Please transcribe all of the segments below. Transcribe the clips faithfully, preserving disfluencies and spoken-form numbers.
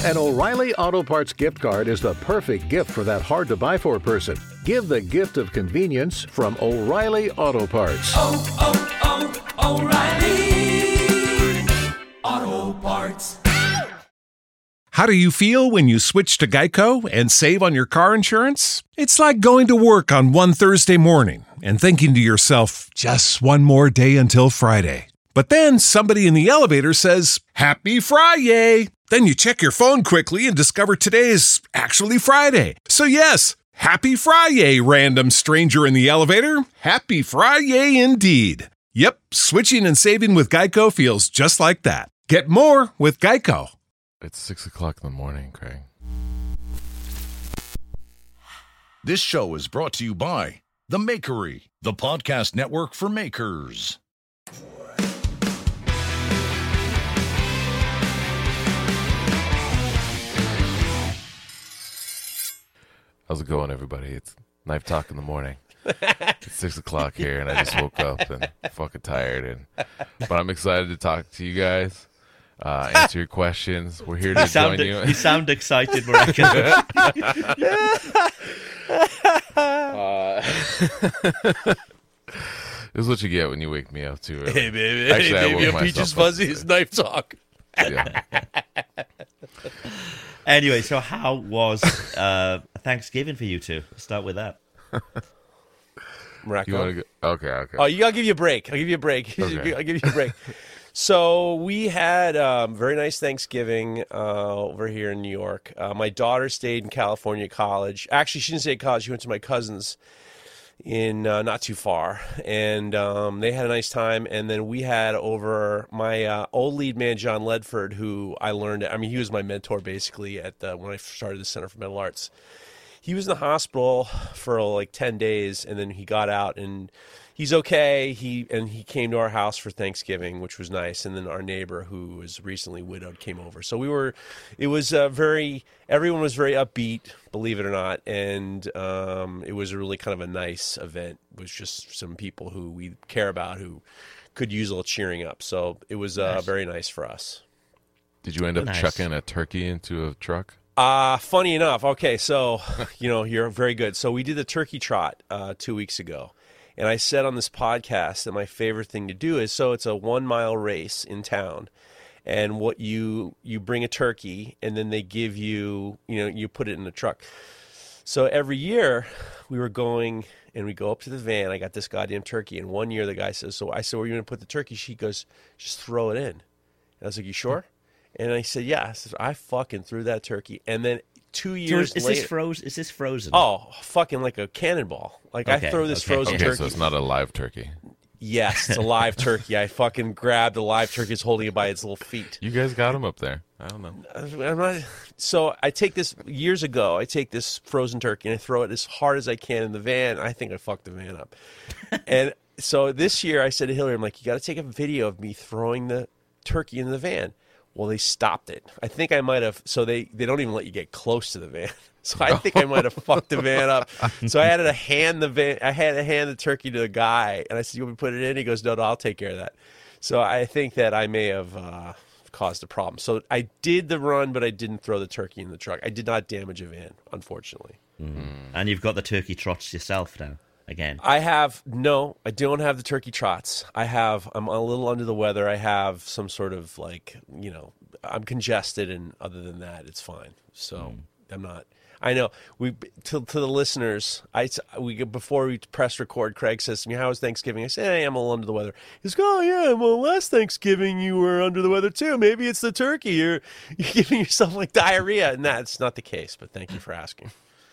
An O'Reilly Auto Parts gift card is the perfect gift for that hard-to-buy-for person. Give the gift of convenience from O'Reilly Auto Parts. Oh, oh, oh, O'Reilly Auto Parts. How do you feel when you switch to Geico and save on your car insurance? It's like going to work on one Thursday morning and thinking to yourself, just one more day until Friday. But then somebody in the elevator says, Happy Friday! Then you check your phone quickly and discover today is actually Friday. So yes, Happy Friday, random stranger in the elevator. Happy Friday indeed. Yep, switching and saving with Geico feels just like that. Get more with Geico. It's six o'clock in the morning, Craig. This show is brought to you by The Makery, the podcast network for makers. How's it going, everybody? It's Knife Talk in the morning. It's six o'clock here, and I just woke up and fucking tired. And but I'm excited to talk to you guys, uh, answer your questions. We're here to you sound, join you. You sound excited, Marika. uh, this is what you get when you wake me up too early. Hey, baby. Actually, hey, baby. I woke Peaches myself up Fuzzy is Knife Talk. Yeah. Anyway, so how was uh, Thanksgiving for you two? Let's start with that. Morocco. You want to go? Okay, okay. Oh, you, I'll give you a break. I'll give you a break. Okay. I'll give you a break. So we had a um, very nice Thanksgiving uh, over here in New York. Uh, my daughter stayed in California college. Actually, she didn't stay at college. She went to my cousin's in uh, not too far. And um, they had a nice time. And then we had over my uh, old lead man, John Ledford, who I learned, I mean, he was my mentor basically at the, when I started the Center for Mental Arts. He was in the hospital for like ten days, and then he got out, and he's okay. He and he came to our house for Thanksgiving, which was nice. And then our neighbor, who was recently widowed, came over. So we were, it was uh, very, everyone was very upbeat, believe it or not, and um, it was really kind of a nice event. It was just some people who we care about who could use a little cheering up. So it was uh, Nice. very nice for us. Did you end up Nice. chucking a turkey into a truck? Uh, funny enough. Okay, so, you know, you're very good. So we did the turkey trot uh, two weeks ago. And I said on this podcast that my favorite thing to do is, so it's a one-mile race in town. And what you, you bring a turkey, and then they give you, you know, you put it in a truck. So every year we were going, and we go up to the van. I got this goddamn turkey. And one year the guy says, so I said, where are you going to put the turkey? She goes, just throw it in. And I was like, you sure? And I said, yeah. I, said, I fucking threw that turkey. And then two So years is, is later. this frozen? Is this frozen? Oh, fucking like a cannonball. Like I Okay, throw this okay. frozen Okay, turkey. so it's not a live turkey. Yes, it's a live turkey. I fucking grabbed a live turkey, it's holding it by its little feet. You guys got him up there. I don't know. I'm not, so I take this, years ago, I take this frozen turkey and I throw it as hard as I can in the van. I think I fucked the van up. And so this year I said to Hillary, I'm like, you got to take a video of me throwing the turkey in the van. Well, they stopped it. I think I might have, so they, they don't even let you get close to the van. So I think I might have fucked the van up. So I had to hand the van, I had to hand the turkey to the guy, and I said, "You want me to put it in?" He goes, "No, no, I'll take care of that." So I think that I may have uh, caused a problem. So I did the run, but I didn't throw the turkey in the truck. I did not damage a van, unfortunately. Mm. And you've got the turkey trots yourself now, again. I have no, I don't have the turkey trots. I have, I'm a little under the weather. I have some sort of like, you know, I'm congested, and other than that, it's fine. So mm. I'm not. I know we to to the listeners. I we before we press record. Craig says to me, "How was Thanksgiving?" I say, hey, "I'm a little under the weather." He's going, "Oh yeah, well last Thanksgiving you were under the weather too. Maybe it's the turkey. You're you're giving yourself like diarrhea." And that's not the case. But thank you for asking.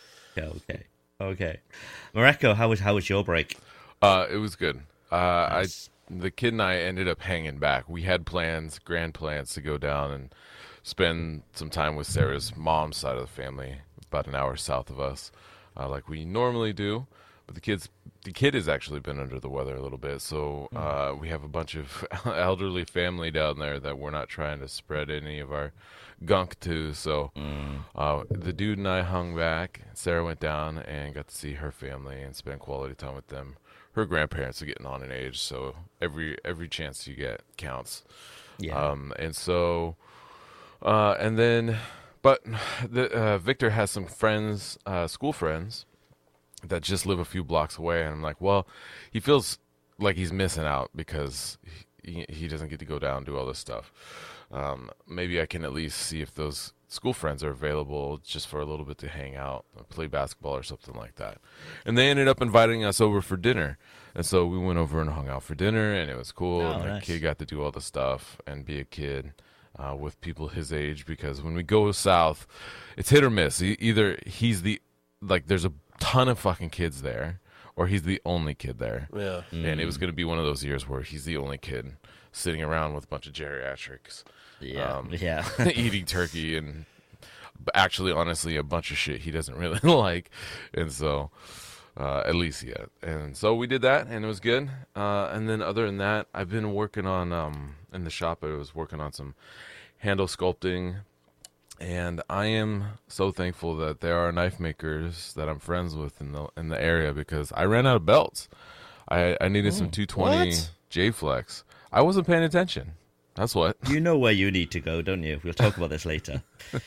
Okay, okay. Mareko, how was how was your break? Uh, it was good. Uh, Nice. I the kid and I ended up hanging back. We had plans, grand plans, to go down and spend some time with Sarah's mom's side of the family, about an hour south of us, uh, like we normally do. But the kids, the kid has actually been under the weather a little bit, so uh, we have a bunch of elderly family down there that we're not trying to spread any of our gunk to. So Mm. uh, the dude and I hung back. Sarah went down and got to see her family and spend quality time with them. Her grandparents are getting on in age, so every every chance you get counts. Yeah. Um, and so, uh, and then but the, uh, Victor has some friends, uh, school friends, that just live a few blocks away, and I'm like, well, he feels like he's missing out because he, he doesn't get to go down and do all this stuff. Um, maybe I can at least see if those school friends are available just for a little bit to hang out, play basketball or something like that. And they ended up inviting us over for dinner. And so we went over and hung out for dinner, and it was cool. Oh, and the nice. kid got to do all the stuff and be a kid uh, with people his age, because when we go south, it's hit or miss. E- either he's the, like, there's a ton of fucking kids there, or he's the only kid there. Yeah. And it was going to be one of those years where he's the only kid sitting around with a bunch of geriatrics. Yeah, Um, yeah. eating turkey and actually, honestly, a bunch of shit he doesn't really like. And so, uh, at least yet. And so we did that, and it was good. Uh, and then other than that, I've been working on, um, in the shop, I was working on some handle sculpting. And I am so thankful that there are knife makers that I'm friends with in the in the area, because I ran out of belts. I, I needed some two twenty what? J-Flex. I wasn't paying attention. That's what. You know where you need to go, don't you? We'll talk about this later.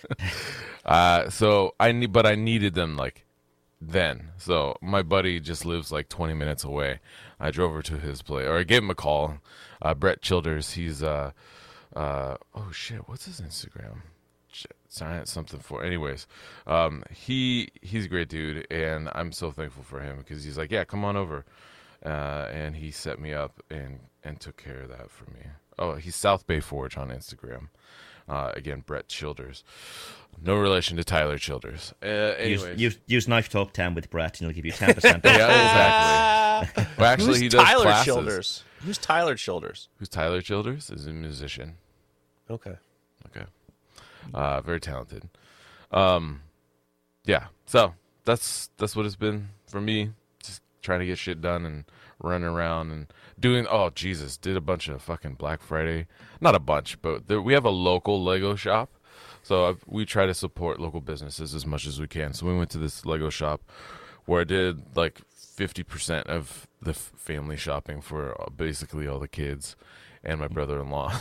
Uh, so I need, but I needed them like then. So my buddy just lives like twenty minutes away. I drove over to his place, or I gave him a call. Uh, Brett Childers. He's uh, uh, oh shit, what's his Instagram? Shit, Science something for. Anyways, um, he he's a great dude, and I'm so thankful for him, because he's like, yeah, come on over, uh, and he set me up and and took care of that for me. Oh, he's South Bay Forge on Instagram. Uh, again, Brett Childers. No relation to Tyler Childers. Uh, use, anyways. use, use Knife Talk ten with Brett, and he'll give you ten percent. Yeah, exactly. Well, actually, Who's he does Tyler classes. Childers? Who's Tyler Childers? Who's Tyler Childers? Is a musician. Okay. Okay. Uh, very talented. Um, yeah. So that's that's what it's been for me. Just trying to get shit done and running around and doing. Oh Jesus! Did a bunch of fucking Black Friday. Not a bunch, but there, we have a local Lego shop. So I've, we try to support local businesses as much as we can. So we went to this Lego shop where I did like fifty percent of the f- family shopping for basically all the kids and my brother-in-law.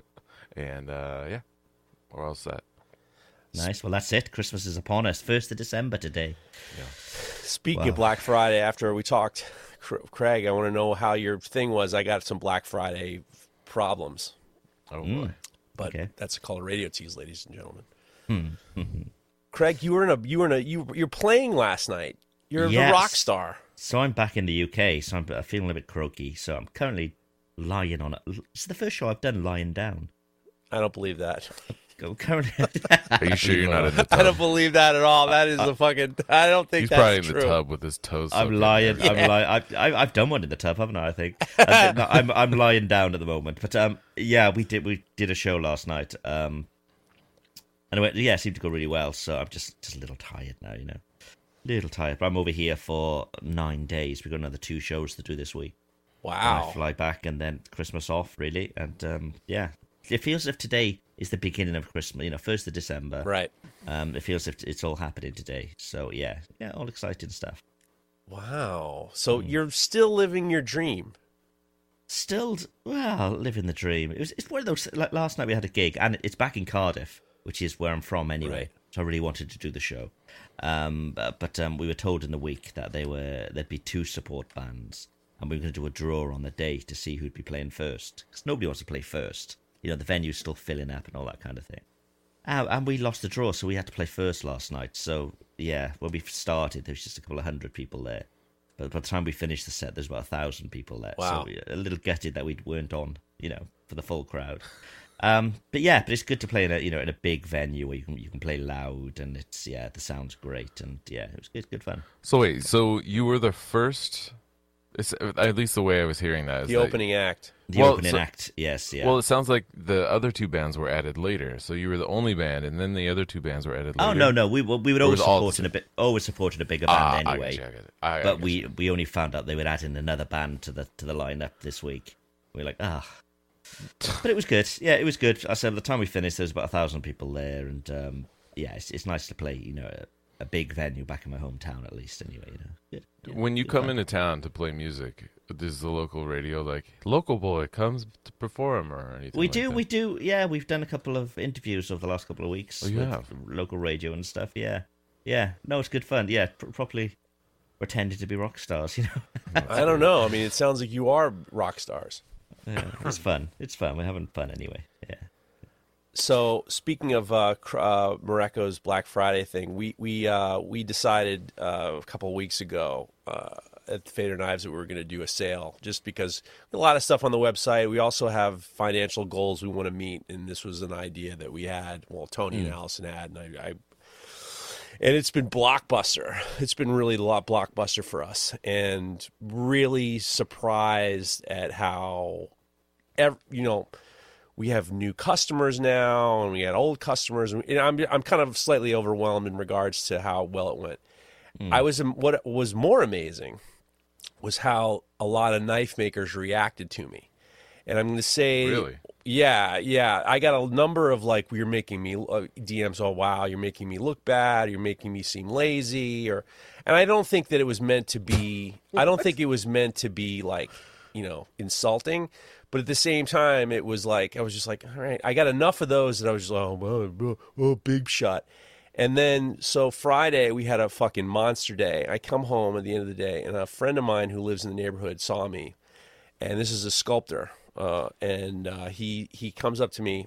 and uh, yeah, we're all set. Nice. Well, that's it. Christmas is upon us. First of December today. Speaking Wow. of Black Friday, after we talked, Cr- Craig, I want to know how your thing was. I got some Black Friday problems, Oh boy. but Okay. that's called a radio tease, ladies and gentlemen. Craig, you were in a you were in a you you're playing last night. You're Yes. the rock star. So I'm back in the U K, so I'm uh, feeling a bit croaky. So I'm currently lying on it. It's the first show I've done lying down. I don't believe that. I'm currently. Are you sure you're not in the I tub? don't believe that at all. That is the fucking. I don't think He's that's probably in true. the tub with his toes. I'm soaked in lying. there. I'm lying. I've, I've I've done one in the tub, haven't I? I think. I'm, I'm I'm lying down at the moment. But um, yeah, we did we did a show last night. Um, and it went, yeah, it seemed to go really well. So I'm just just a little tired now, you know, little tired. But I'm over here for nine days. We've got another two shows to do this week. And I Wow. fly back and then Christmas off, really. And um, yeah, it feels as if today is the beginning of Christmas. You know, first of December. Right. Um, it feels as if it's all happening today. So yeah, yeah, all exciting stuff. Wow. So Hmm. you're still living your dream. Still, well, living the dream. It was. It's one of those. Like last night, we had a gig, and it's back in Cardiff, which is where I'm from anyway. Right. So I really wanted to do the show, um, but, but um, we were told in the week that they were there'd be two support bands, and we were going to do a draw on the day to see who'd be playing first. Because nobody wants to play first. You know, the venue's still filling up and all that kind of thing. Uh, and we lost the draw, so we had to play first last night. So yeah, when we started, there was just a couple of hundred people there. But by the time we finished the set, there's about a thousand people there. Wow. So we- a little gutted that we weren't on, you know, for the full crowd. Um, but yeah, but it's good to play in a, you know, in a big venue where you can you can play loud and it's yeah, the sound's great and yeah, it was good, good fun. So wait, so you were the first? It's, at least the way I was hearing that is The that- opening act. The Well, opening so- act, yes, yeah. Well, it sounds like the other two bands were added later. So you were the only band, and then the other two bands were added later. oh no, no, we we we would Or always was it all the supporting a bit, always supported a bigger band Ah, I anyway. get you, I get it. I- I but get we you. we only found out they were adding another band to the to the lineup this week. We were like, ah. But it was good. Yeah, it was good. I said by the time we finished, there was about a thousand people there, and um, yeah, it's it's nice to play, you know, a, a big venue back in my hometown, at least. Anyway, you know. Good, yeah, When you good come fun. into town to play music, does the local radio like local boy comes to perform or anything? We like do, that? we do. Yeah, we've done a couple of interviews over the last couple of weeks Oh, you with have? local radio and stuff. Yeah, yeah. No, it's good fun. Yeah, pr- properly pretending to be rock stars. You know, I don't know. I mean, it sounds like you are rock stars. yeah, it's fun. It's fun. We're having fun anyway. Yeah. So speaking of uh, cr- uh, Morocco's Black Friday thing, we we uh, we decided uh, a couple of weeks ago uh, at Fader Knives that we were going to do a sale, just because a lot of stuff on the website. We also have financial goals we want to meet, and this was an idea that we had. Well, Tony and Allison had, and I, I and it's been blockbuster. It's been really a lot blockbuster for us, and really surprised at how, ev- you know. We have new customers now, and we had old customers. And I'm I'm kind of slightly overwhelmed in regards to how well it went. Mm. I was what was more amazing was how a lot of knife makers reacted to me, and I'm going to say, Really? yeah, yeah. I got a number of like, you're making me uh, D Ms. Oh wow, you're making me look bad. You're making me seem lazy, or and I don't think that it was meant to be. I don't think it was meant to be like, you know, insulting. But at the same time, it was like, I was just like, all right, I got enough of those that I was just like, oh, well, oh, oh, big shot. And then, so Friday, we had a fucking monster day. I come home at the end of the day, and a friend of mine who lives in the neighborhood saw me. And this is a sculptor. Uh, and uh, he, he comes up to me,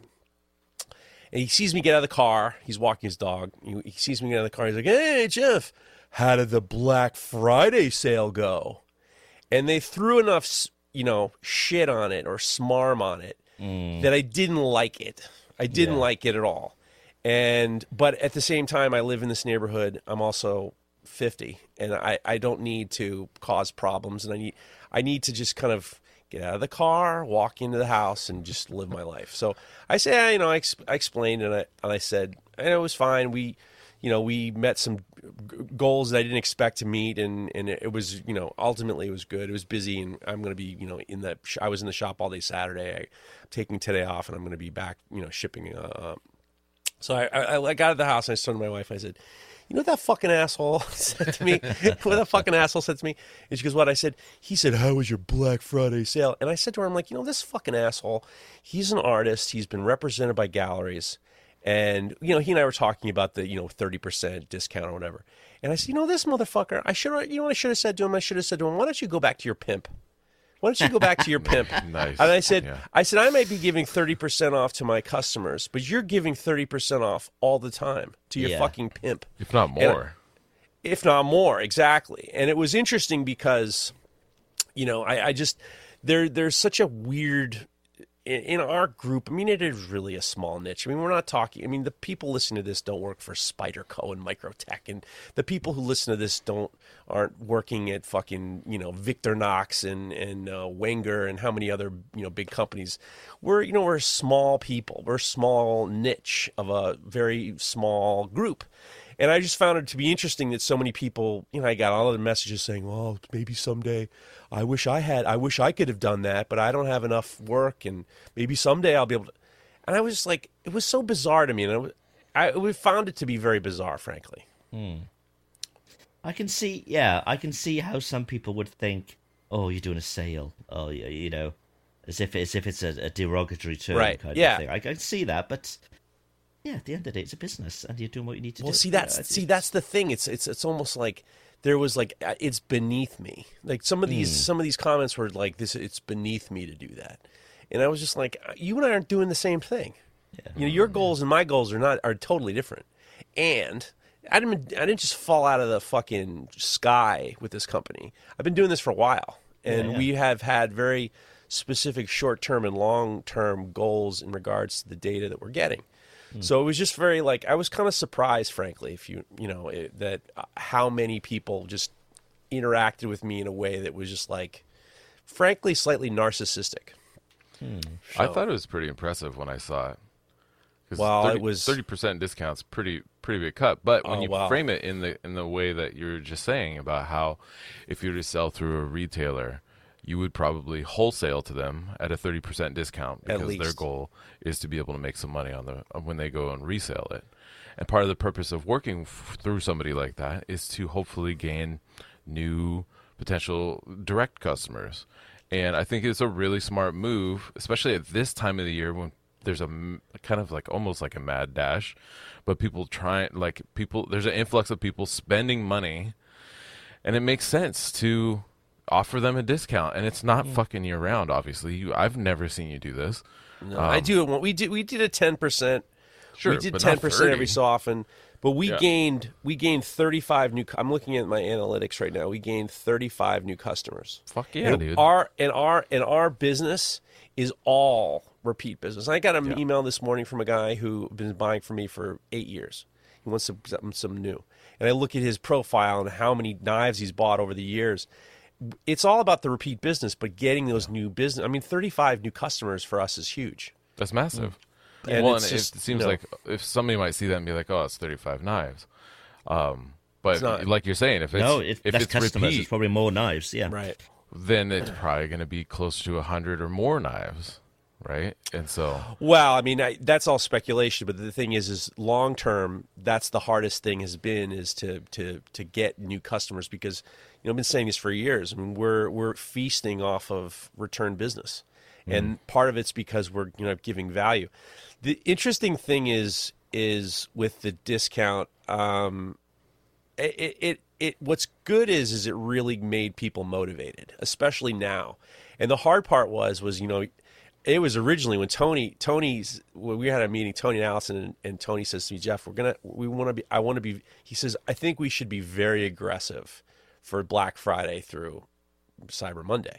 and he sees me get out of the car. He's walking his dog. He, he sees me get out of the car. He's like, hey, Jeff, how did the Black Friday sale go? And they threw enough, you know, shit on it or smarm on it mm. that I didn't like it. I didn't Yeah. like it at all. And but at the same time, I live in this neighborhood. I'm also fifty, and I, I don't need to cause problems, and I need I need to just kind of get out of the car, walk into the house, and just live my life. So I say, you know, I, ex- I explained, and I and I said, and it was fine. We. You know, we met some g- goals that I didn't expect to meet, and, and it was, you know, ultimately it was good. It was busy, and I'm going to be, you know, in the, sh- I was in the shop all day Saturday. I, I'm taking today off, and I'm going to be back, you know, shipping. Uh, so I, I, I got out of the house, and I turned to my wife, and I said, you know what that fucking asshole said to me? What that fucking asshole said to me? And she goes, what? I said, he said, how was your Black Friday sale? And I said to her, I'm like, you know, this fucking asshole, he's an artist. He's been represented by galleries. And, you know, he and I were talking about the, you know, thirty percent discount or whatever. And I said, you know, this motherfucker, I should have, you know what I should have said to him? I should have said to him, why don't you go back to your pimp? Why don't you go back to your pimp? Nice. And I said, Yeah. I said, I might be giving thirty percent off to my customers, but you're giving thirty percent off all the time to your Yeah. fucking pimp. If not more. If not more, exactly. And it was interesting because, you know, I, I just, there, there's such a weird, in, in our group, I mean, it is really a small niche. I mean, we're not talking, I mean, the people listening to this don't work for Spyderco and Microtech, and the people who listen to this don't, aren't working at fucking, you know, Victorinox and, and uh, Wenger and how many other, you know, big companies. We're, you know, we're small people. We're a small niche of a very small group. And I just found it to be interesting that so many people, you know, I got all of the messages saying, well, maybe someday I wish I had, I wish I could have done that, but I don't have enough work, and maybe someday I'll be able to. And I was just like, it was so bizarre to me. And it was, I we found it to be very bizarre, frankly. I can see, yeah, I can see how some people would think, oh, you're doing a sale. Oh, you you know, as if, as if it's a, a derogatory term Right, kind yeah. of thing. I can see that, but yeah, at the end of the day, it's a business, and you're doing what you need to Well, do. see, You know, that's it's- see, that's the thing. It's it's it's almost like there was like uh, it's beneath me. Like some of these some of these comments were like this. It's beneath me to do that, and I was just like, you and I aren't doing the same thing. You know, your goals and my goals are not are totally different. And I didn't I didn't just fall out of the fucking sky with this company. I've been doing this for a while, and Yeah, yeah. we have had very specific short term and long term goals in regards to the data that we're getting. So it was just very like I was kind of surprised, frankly, if you you know it, that uh, how many people just interacted with me in a way that was just like, frankly, slightly narcissistic. I thought it was pretty impressive when I saw it. 'Cause Well, thirty, it was- thirty percent discounts, pretty pretty big cut. But when Oh, you wow. frame it in the in the way that you were just saying about how if you were to sell through a retailer, you would probably wholesale to them at a thirty percent discount At because their least. goal is to be able to make some money on the when they go and resell it. And part of the purpose of working f- through somebody like that is to hopefully gain new potential direct customers. And I think it's a really smart move, especially at this time of the year when there's a m- kind of like almost like a mad dash, but people try like people there's an influx of people spending money, and it makes sense to offer them a discount. And it's not fucking year round, obviously. You, I've never seen you do this. No, I do it. when- We did we did a ten percent. Sure, we did but not ten percent every thirty. so often. But we Yeah. gained we gained thirty-five new. cu- I'm looking at my analytics right now. We gained thirty-five new customers. Fuck yeah, and dude. Our and our and our business is all repeat business. I got an Yeah. email this morning from a guy who been buying from me for eight years. He wants some some, some new. And I look at his profile and how many knives he's bought over the years. It's all about the repeat business, but getting those new business. I mean, thirty-five new customers for us is huge. That's massive. And well, it's and just, it seems you know- like if somebody might see that and be like, "Oh, it's thirty-five knives," um, but It's not. like you're saying, if it's no, if, if that's it's customers, repeat, it's probably more knives. Yeah. Right. then it's probably going to be close to a hundred or more knives, right? And so, Well, I mean, I, that's all speculation. But the thing is, is long term, that's the hardest thing has been is to to to get new customers because you know I've been saying this for years. I mean, we're we're feasting off of return business, and part of it's because we're you know giving value. The interesting thing is is with the discount. Um, it, it it what's good is is it really made people motivated, especially now. And the hard part was was you know it was originally when Tony Tony's when we had a meeting, Tony and Allison, and, and Tony says to me, Jeff, we're gonna we want to be I want to be he says I think we should be very aggressive for Black Friday through Cyber Monday.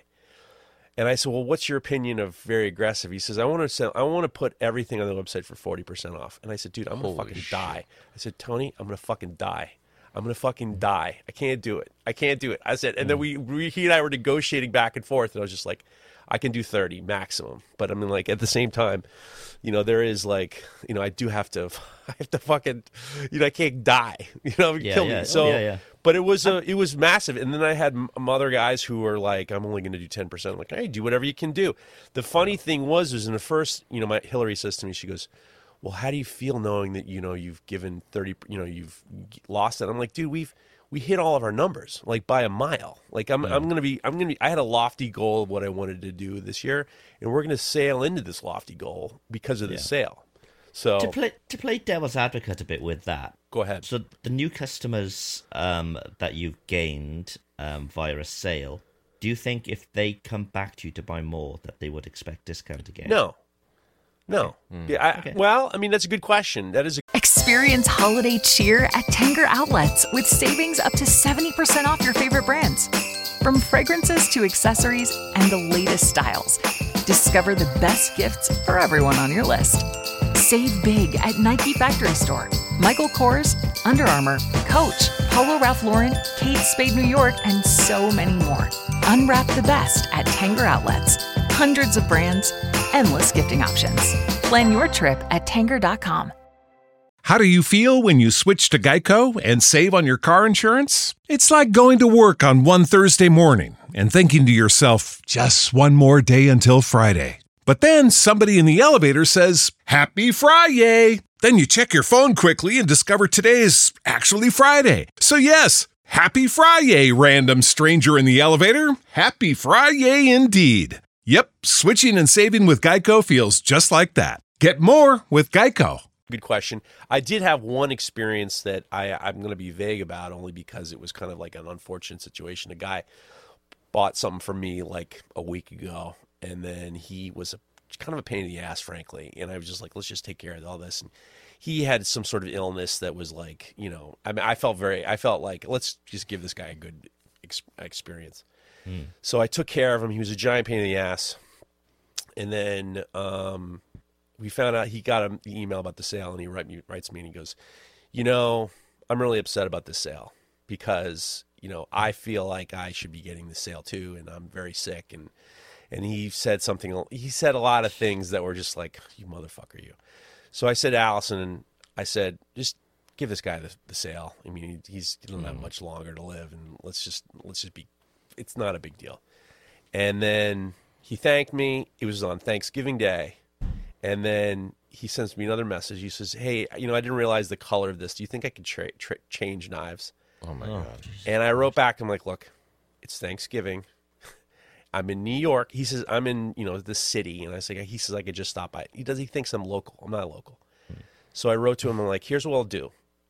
And I said, well, what's your opinion of very aggressive? He says, I want to sell, I want to put everything on the website for forty percent off. And I said, dude, I'm going to Holy fucking shit. die. I said, Tony, I'm going to fucking die. I'm going to fucking die. I can't do it. I can't do it. I said, and then we, we, he and I were negotiating back and forth. And I was just like, I can do thirty maximum. But I mean, like, at the same time, you know, there is like, you know, I do have to, I have to fucking, you know, I can't die, you know, Yeah, kill yeah. me. Oh, So, yeah, yeah. but it was a, it was massive. And then I had m- other guys who were like, I'm only going to do ten percent. I'm like, hey, do whatever you can do. The funny thing was, was in the first, you know, my Hillary says to me, she goes, well, how do you feel knowing that, you know, you've given thirty, you know, you've lost it? I'm like, dude, we've, we hit all of our numbers like by a mile. Like I'm, I'm going to be, I'm going to be, I had a lofty goal of what I wanted to do this year, and we're going to sail into this lofty goal because of the Yeah. sale. So To play to play devil's advocate a bit with that. go ahead. So the new customers um, that you've gained um, via a sale, do you think if they come back to you to buy more, that they would expect discount again? No, no. Yeah, I, Okay. Well, I mean, that's a good question. That is a Experience holiday cheer at Tanger Outlets with savings up to seventy percent off your favorite brands. From fragrances to accessories and the latest styles, discover the best gifts for everyone on your list. Save big at Nike Factory Store, Michael Kors, Under Armour, Coach, Polo Ralph Lauren, Kate Spade New York, and so many more. Unwrap the best at Tanger Outlets. Hundreds of brands, endless gifting options. Plan your trip at Tanger dot com. How do you feel when you switch to Geico and save on your car insurance? It's like going to work on one Thursday morning and thinking to yourself, just one more day until Friday. But then somebody in the elevator says, Happy Friday! Then you check your phone quickly and discover today is actually Friday. So yes, Happy Friday, random stranger in the elevator. Happy Friday indeed. Yep, switching and saving with Geico feels just like that. Get more with Geico. good question. I did have one experience that I, I'm going to be vague about only because it was kind of like an unfortunate situation. A guy bought something for me like a week ago, and then he was a, kind of a pain in the ass, frankly. And I was just like, let's just take care of all this. And he had some sort of illness that was like, you know, I mean, I felt very, I felt like, let's just give this guy a good ex- experience. Hmm. So I took care of him. He was a giant pain in the ass. And then um, we found out he got an email about the sale, and he write me, writes me and he goes, you know, I'm really upset about this sale because, you know, I feel like I should be getting the sale too, and I'm very sick. And and he said something, he said a lot of things that were just like, you motherfucker, you. So I said to Allison, I said, just give this guy the, the sale. I mean, he, he's he doesn't have much longer to live, and let's just let's just be, it's not a big deal. And then he thanked me. It was on Thanksgiving Day. And then he sends me another message. He says, hey, you know, I didn't realize the color of this. Do you think I could tra- tra- change knives? Oh, my oh, God. Jesus. And I wrote back, I'm like, look, it's Thanksgiving. I'm in New York. He says, I'm in, you know, the city. And I say, he says, I could just stop by. He does. He thinks I'm local. I'm not local. Hmm. So I wrote to him. I'm like, here's what I'll do.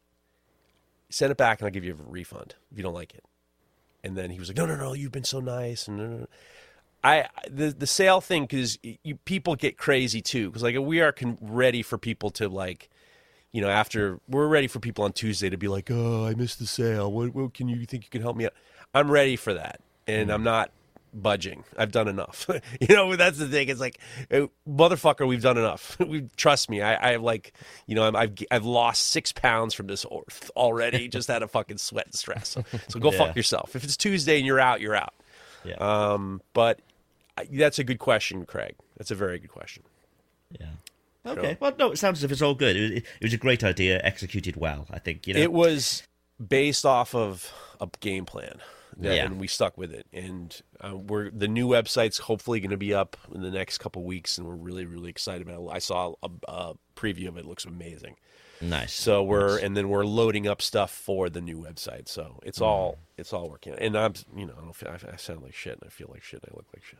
Send it back and I'll give you a refund if you don't like it. And then he was like, no, no, no, you've been so nice. And no, no, no. I the the sale thing, because you people get crazy too, because like we are con- ready for people to like, you know, after we're ready for people on Tuesday to be like, oh, I missed the sale. What, what can you, you think you can help me out? I'm ready for that, and mm. I'm not budging. I've done enough. You know, that's the thing. It's like, motherfucker, we've done enough. we trust me. I, I like, you know, I'm, I've I've lost six pounds from this already. Just out of fucking sweat and stress. So, so go yeah. fuck yourself. If it's Tuesday and you're out, you're out. Yeah. Um, but. That's a good question, Craig. That's a very good question. Yeah. Okay. So, well, no, it sounds as if it's all good. It was, it was a great idea, executed well, I think. You know? It was based off of a game plan, yeah. and we stuck with it. And uh, we're the new website's hopefully going to be up in the next couple of weeks, and we're really, really excited about it. I saw a, a preview of it. It looks amazing. Nice. So we're nice. and then we're loading up stuff for the new website. So it's mm. all it's all working. And I'm you know I don't feel, I sound like shit and I feel like shit and I look like shit.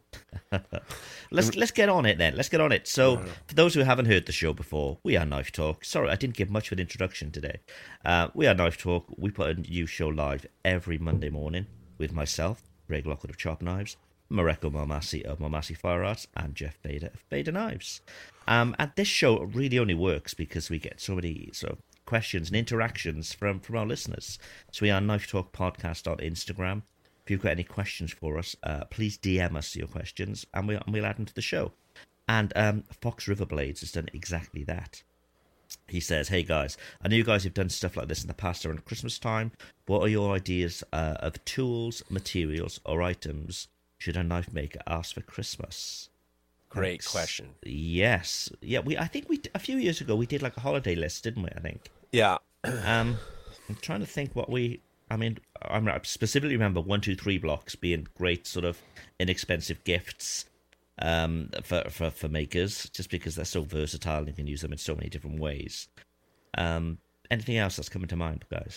So let's let's get on it then. Let's get on it. So for those who haven't heard the show before, we are Knife Talk. Sorry, I didn't give much of an introduction today. Uh, we are Knife Talk. We put a new show live every Monday morning with myself, Greg Lockwood of Chop Knives, Mareko Marmasi of Marmasi Fire Arts, and Jeff Bader of Bader Knives. Um, and this show really only works because we get so many sort of questions and interactions from, from our listeners. So we are Knife Talk Podcast on Instagram. If you've got any questions for us, uh, please D M us your questions, and, we, and we'll add them to the show. And um, Fox River Blades has done exactly that. He says, hey guys, I know you guys have done stuff like this in the past around Christmas time. What are your ideas uh, of tools, materials, or items should a knife maker ask for Christmas? Great Thanks. question. Yes. Yeah, we. I think we a few years ago we did like a holiday list, didn't we? I think. Yeah. um, I'm trying to think what we... I mean, I specifically remember one, two, three blocks being great sort of inexpensive gifts um, for, for, for makers, just because they're so versatile and you can use them in so many different ways. Um, anything else that's coming to mind, guys?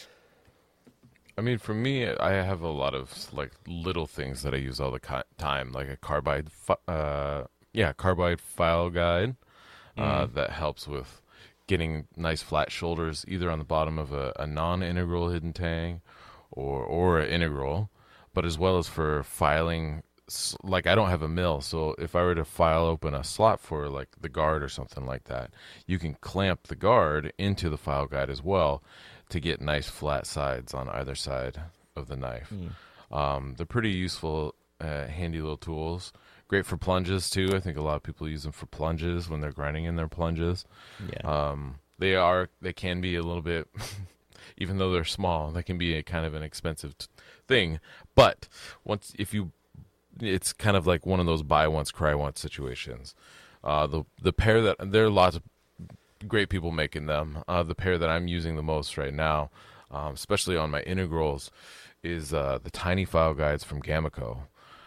I mean, for me, I have a lot of like little things that I use all the time, like a carbide, uh, yeah, carbide file guide uh, mm. that helps with getting nice flat shoulders, either on the bottom of a, a non-integral hidden tang or or an integral, but as well as for filing. Like I don't have a mill, so if I were to file open a slot for like the guard or something like that, you can clamp the guard into the file guide as well to get nice flat sides on either side of the knife. Mm. Um, they're pretty useful, uh, handy little tools. Great for plunges too. I think a lot of people use them for plunges when they're grinding in their plunges. Yeah. Um, they are. They can be a little bit, even though they're small, they can be a kind of an expensive t- thing. But once, if you, it's kind of like one of those buy once, cry once situations. Uh, the the pair that there are lots of great people making them. Uh, the pair that I'm using the most right now, um, especially on my integrals, is uh, the tiny file guides from Gamaco.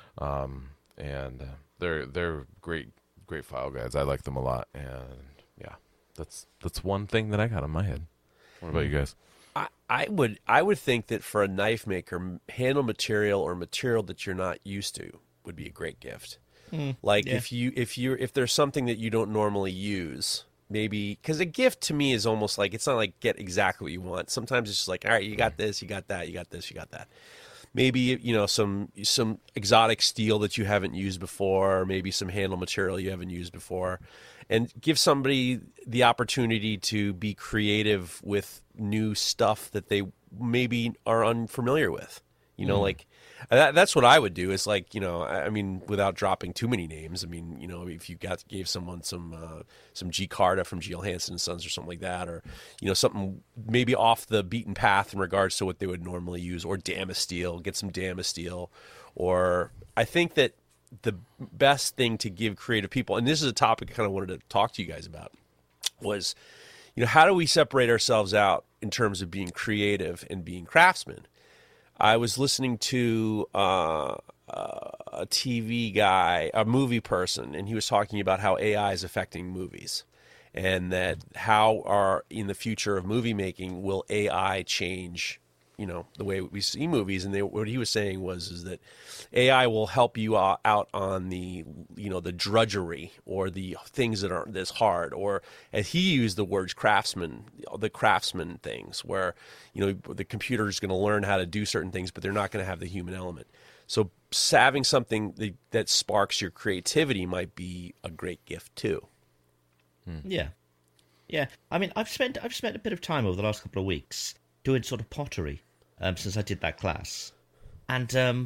Um, And uh, they're they're great great file guides. I like them a lot, and yeah, that's that's one thing that I got in my head. What about you guys? I, I would I would think that for a knife maker, handle material or material that you're not used to would be a great gift. Mm, like yeah. if you if you if there's something that you don't normally use, maybe because a gift to me is almost like it's not like get exactly what you want. Sometimes it's just like, all right, you got this, you got that, you got this, you got that. Maybe, you know, some some exotic steel that you haven't used before, or maybe some handle material you haven't used before, and give somebody the opportunity to be creative with new stuff that they maybe are unfamiliar with. You know, mm. like that, that's what I would do. Is like, you know, I, I mean, without dropping too many names. I mean, you know, if you got gave someone some uh, some G Carta from G L Hansen and Sons or something like that, or you know, something maybe off the beaten path in regards to what they would normally use, or Damasteel, get some Damasteel, or I think that the best thing to give creative people, and this is a topic I kind of wanted to talk to you guys about, was, you know, how do we separate ourselves out in terms of being creative and being craftsmen? I was listening to uh, uh, a T V guy, a movie person, and he was talking about how A I is affecting movies, and that how are in the future of movie making will A I change, you know, the way we see movies. And they, what he was saying was is that A I will help you out on the, you know, the drudgery or the things that aren't this hard, or as he used the words craftsman, the craftsman things where, you know, the computer is going to learn how to do certain things, but they're not going to have the human element. So having something that, that sparks your creativity might be a great gift too. Yeah, yeah. I mean, I've spent I've spent a bit of time over the last couple of weeks doing sort of pottery um, since I did that class, and um,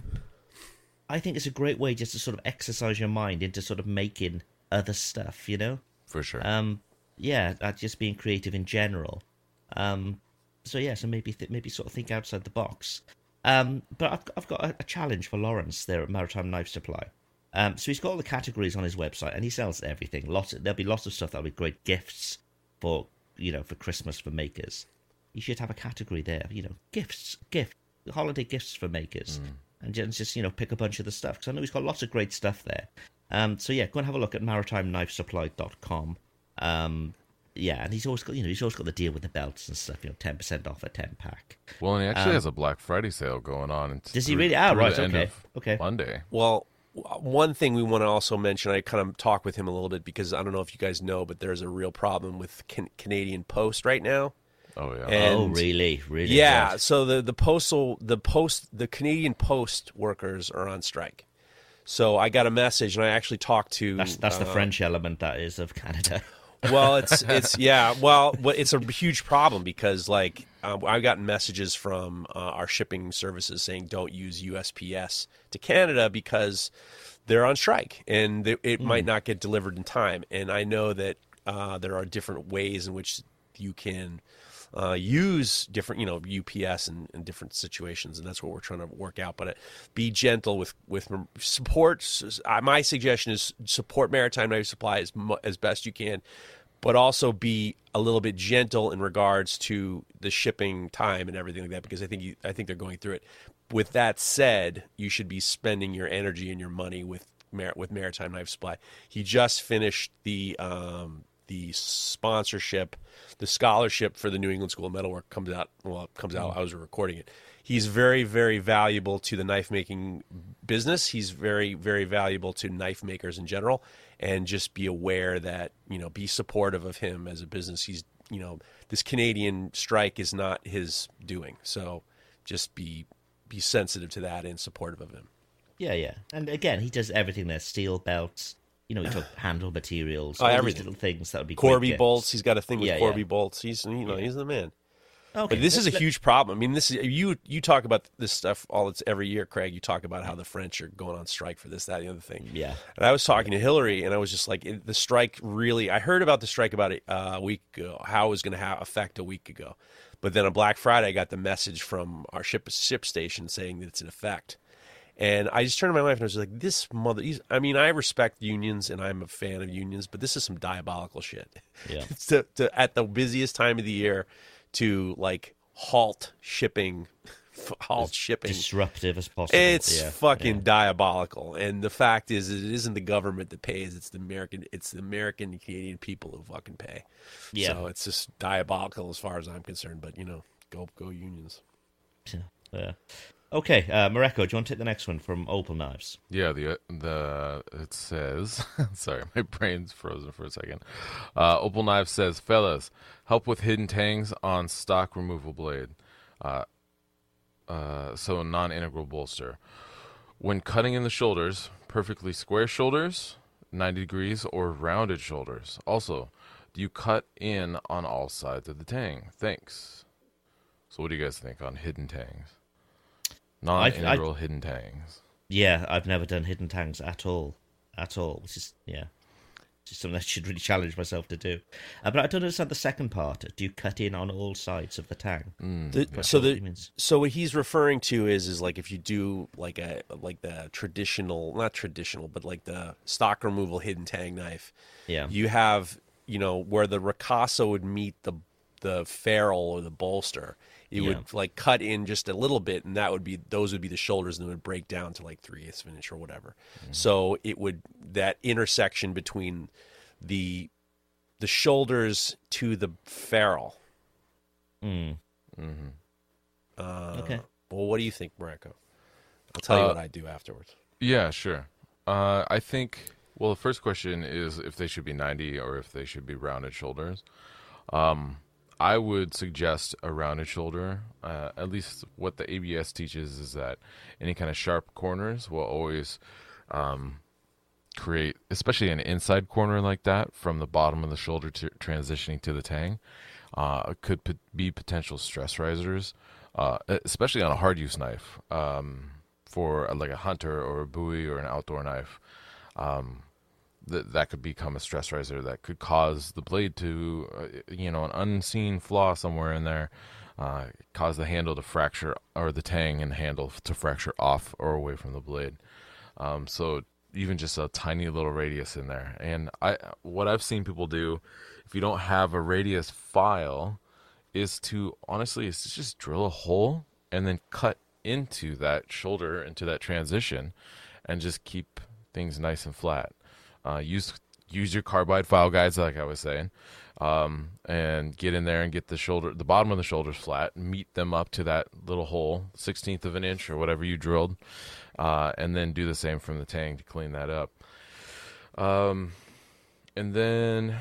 I think it's a great way just to sort of exercise your mind into sort of making other stuff. You know, For sure. um, yeah, uh, just being creative in general. Um, so yeah, so maybe th- maybe sort of think outside the box. Um, but I've I've got a, a challenge for Lawrence there at Maritime Knife Supply. Um, so he's got all the categories on his website, and he sells everything. Lots, of, there'll be lots of stuff that'll be great gifts for, you know, for Christmas for makers. You should have a category there, you know, gifts, gift, holiday gifts for makers, mm. and just, just you know pick a bunch of the stuff, because I know he's got lots of great stuff there. Um, so yeah, go and have a look at maritime knife supply dot com. Um, yeah, and he's always got, you know, he's always got the deal with the belts and stuff, you know, ten percent off a ten pack. Well, and he actually um, has a Black Friday sale going on. Does he really? Ah, through right, the end okay, of okay. Monday. Well, one thing we want to also mention, I kind of talk with him a little bit because I don't know if you guys know, but there's a real problem with can- Canadian Post right now. Oh yeah. And oh really? Really? yeah. Right. So the the postal the post the Canadian Post workers are on strike. So I got a message, and I actually talked to. That's that's uh, the French element that is of Canada. Well, it's it's yeah. Well, it's a huge problem because like uh, I've gotten messages from uh, our shipping services saying don't use U S P S to Canada because they're on strike and they, it mm. might not get delivered in time. And I know that uh, there are different ways in which you can uh, use different, you know, U P S in, in different situations, and that's what we're trying to work out. But uh, be gentle with with support. Uh, my suggestion is support Maritime Knife Supply as as best you can, but also be a little bit gentle in regards to the shipping time and everything like that, because I think you, I think they're going through it. With that said, you should be spending your energy and your money with with Maritime Knife Supply. He just finished the um, the sponsorship, the scholarship for the New England School of Metalwork comes out. Well, it comes out. I was recording it. He's very, very valuable to the knife making business. He's very, very valuable to knife makers in general. And just be aware that, you know, be supportive of him as a business. He's, you know, this Canadian strike is not his doing. So just be be sensitive to that and supportive of him. Yeah, yeah. And again, he does everything there. Steel belts, you know, he took handle materials, oh, all everything. these little things that would be Corby great bolts. gifts. He's got a thing with yeah, Corby yeah. bolts. He's, you know, yeah. he's the man. Okay, But this is a let- huge problem. I mean, this is you. You talk about this stuff all it's every year, Craig. You talk about how the French are going on strike for this, that, and the other thing. Yeah. And I was talking to Hillary, and I was just like, it, the strike really. I heard about the strike about a, uh, a week ago, how it was going to ha- affect a week ago, but then on Black Friday, I got the message from our ship ship station saying that it's in effect. And I just turned to my wife and I was like, this mother, he's, I mean, I respect unions and I'm a fan of unions, but this is some diabolical shit. Yeah. to, to, at the busiest time of the year to like halt shipping, halt shipping. disruptive as possible. It's yeah. fucking yeah. diabolical. And the fact is, it isn't the government that pays. It's the American, it's the American and Canadian people who fucking pay. Yeah. So it's just diabolical as far as I'm concerned, but you know, go, go unions. Yeah. Okay, uh, Mareko, do you want to take the next one from Opal Knives? Yeah, the the it says. Sorry, my brain's frozen for a second. Uh, Opal Knives says, fellas, help with hidden tangs on stock removal blade. Uh, uh, so non-integral bolster. When cutting in the shoulders, perfectly square shoulders, ninety degrees, or rounded shoulders. Also, do you cut in on all sides of the tang? Thanks. So, what do you guys think on hidden tangs? Non-integral hidden tangs. Yeah, I've never done hidden tangs at all. At all. Which is, yeah. Just something I should really challenge myself to do. Uh, but I don't understand the second part. Do you cut in on all sides of the tang? Mm, The, That's so what the he means. so what he's referring to is is like if you do like a like the traditional, not traditional, but like the stock removal hidden tang knife. Yeah. You have, you know, where the ricasso would meet the the ferrule or the bolster. It Yeah. would like cut in just a little bit, and that would be those would be the shoulders, and it would break down to like three eighths of an inch or whatever. Mm-hmm. So it would that intersection between the the shoulders to the ferrule. Mm. Uh, Okay. Well, what do you think, Mareko? I'll tell you Uh, what I do afterwards. Yeah, sure. Uh, I think, well, the first question is if they should be ninety or if they should be rounded shoulders. Um, I would suggest a rounded shoulder. Uh, at least what the A B S teaches is that any kind of sharp corners will always um, create, especially an inside corner like that from the bottom of the shoulder to transitioning to the tang, uh, could p- be potential stress risers, uh, especially on a hard use knife. Um, for uh, like a hunter or a bowie or an outdoor knife, um, that that could become a stress riser that could cause the blade to, uh, you know, an unseen flaw somewhere in there, uh, cause the handle to fracture or the tang and handle to fracture off or away from the blade. Um, so even just a tiny little radius in there. And I, what I've seen people do, if you don't have a radius file, is to honestly, is to just drill a hole and then cut into that shoulder, into that transition, and just keep things nice and flat. Uh, use use your carbide file guides, like I was saying, um, and get in there and get the shoulder, the bottom of the shoulders flat, meet them up to that little hole, sixteenth of an inch or whatever you drilled, uh, and then do the same from the tang to clean that up. Um, and then,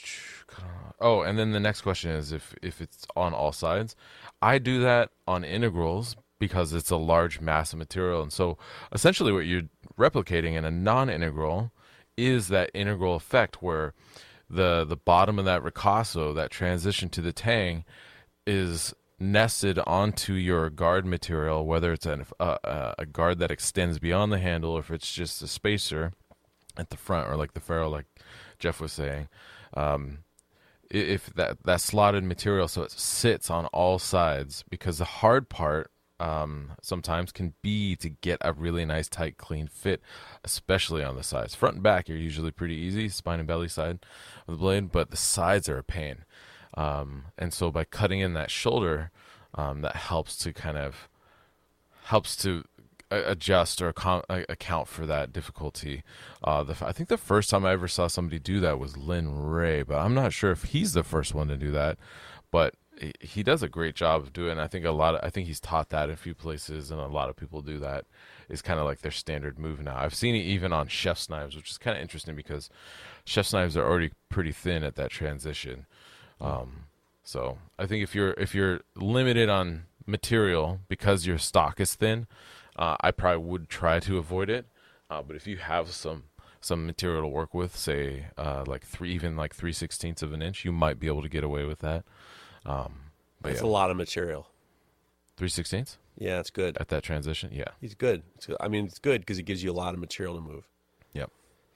oh, and then the next question is if if it's on all sides. I do that on integrals because it's a large mass of material. And so essentially what you're replicating in a non-integral is that integral effect where the the bottom of that ricasso, that transition to the tang, is nested onto your guard material, whether it's an, uh, a guard that extends beyond the handle or if it's just a spacer at the front or like the ferrule, like Jeff was saying. Um, if that, that slotted material, so it sits on all sides, because the hard part Um, sometimes can be to get a really nice tight clean fit, especially on the sides. Front and back are usually pretty easy, spine and belly side of the blade, but the sides are a pain. Um, and so by cutting in that shoulder, um, that helps to kind of helps to uh, adjust or account, uh, account for that difficulty. Uh, the, I think the first time I ever saw somebody do that was Lynn Ray, but I'm not sure if he's the first one to do that, but he does a great job of doing it. I think a lot of, I think he's taught that in a few places, and a lot of people do that. It's kind of like their standard move now. I've seen it even on chef's knives, which is kind of interesting because chef's knives are already pretty thin at that transition. Um, so I think if you're if you're limited on material because your stock is thin, uh, I probably would try to avoid it. Uh, but if you have some some material to work with, say uh, like three, even like three sixteenths of an inch, you might be able to get away with that. Um, but That's yeah. a lot of material. Three sixteenths Yeah, it's good. at that transition. Yeah. He's good. It's good. I mean, it's good because it gives you a lot of material to move. Yep.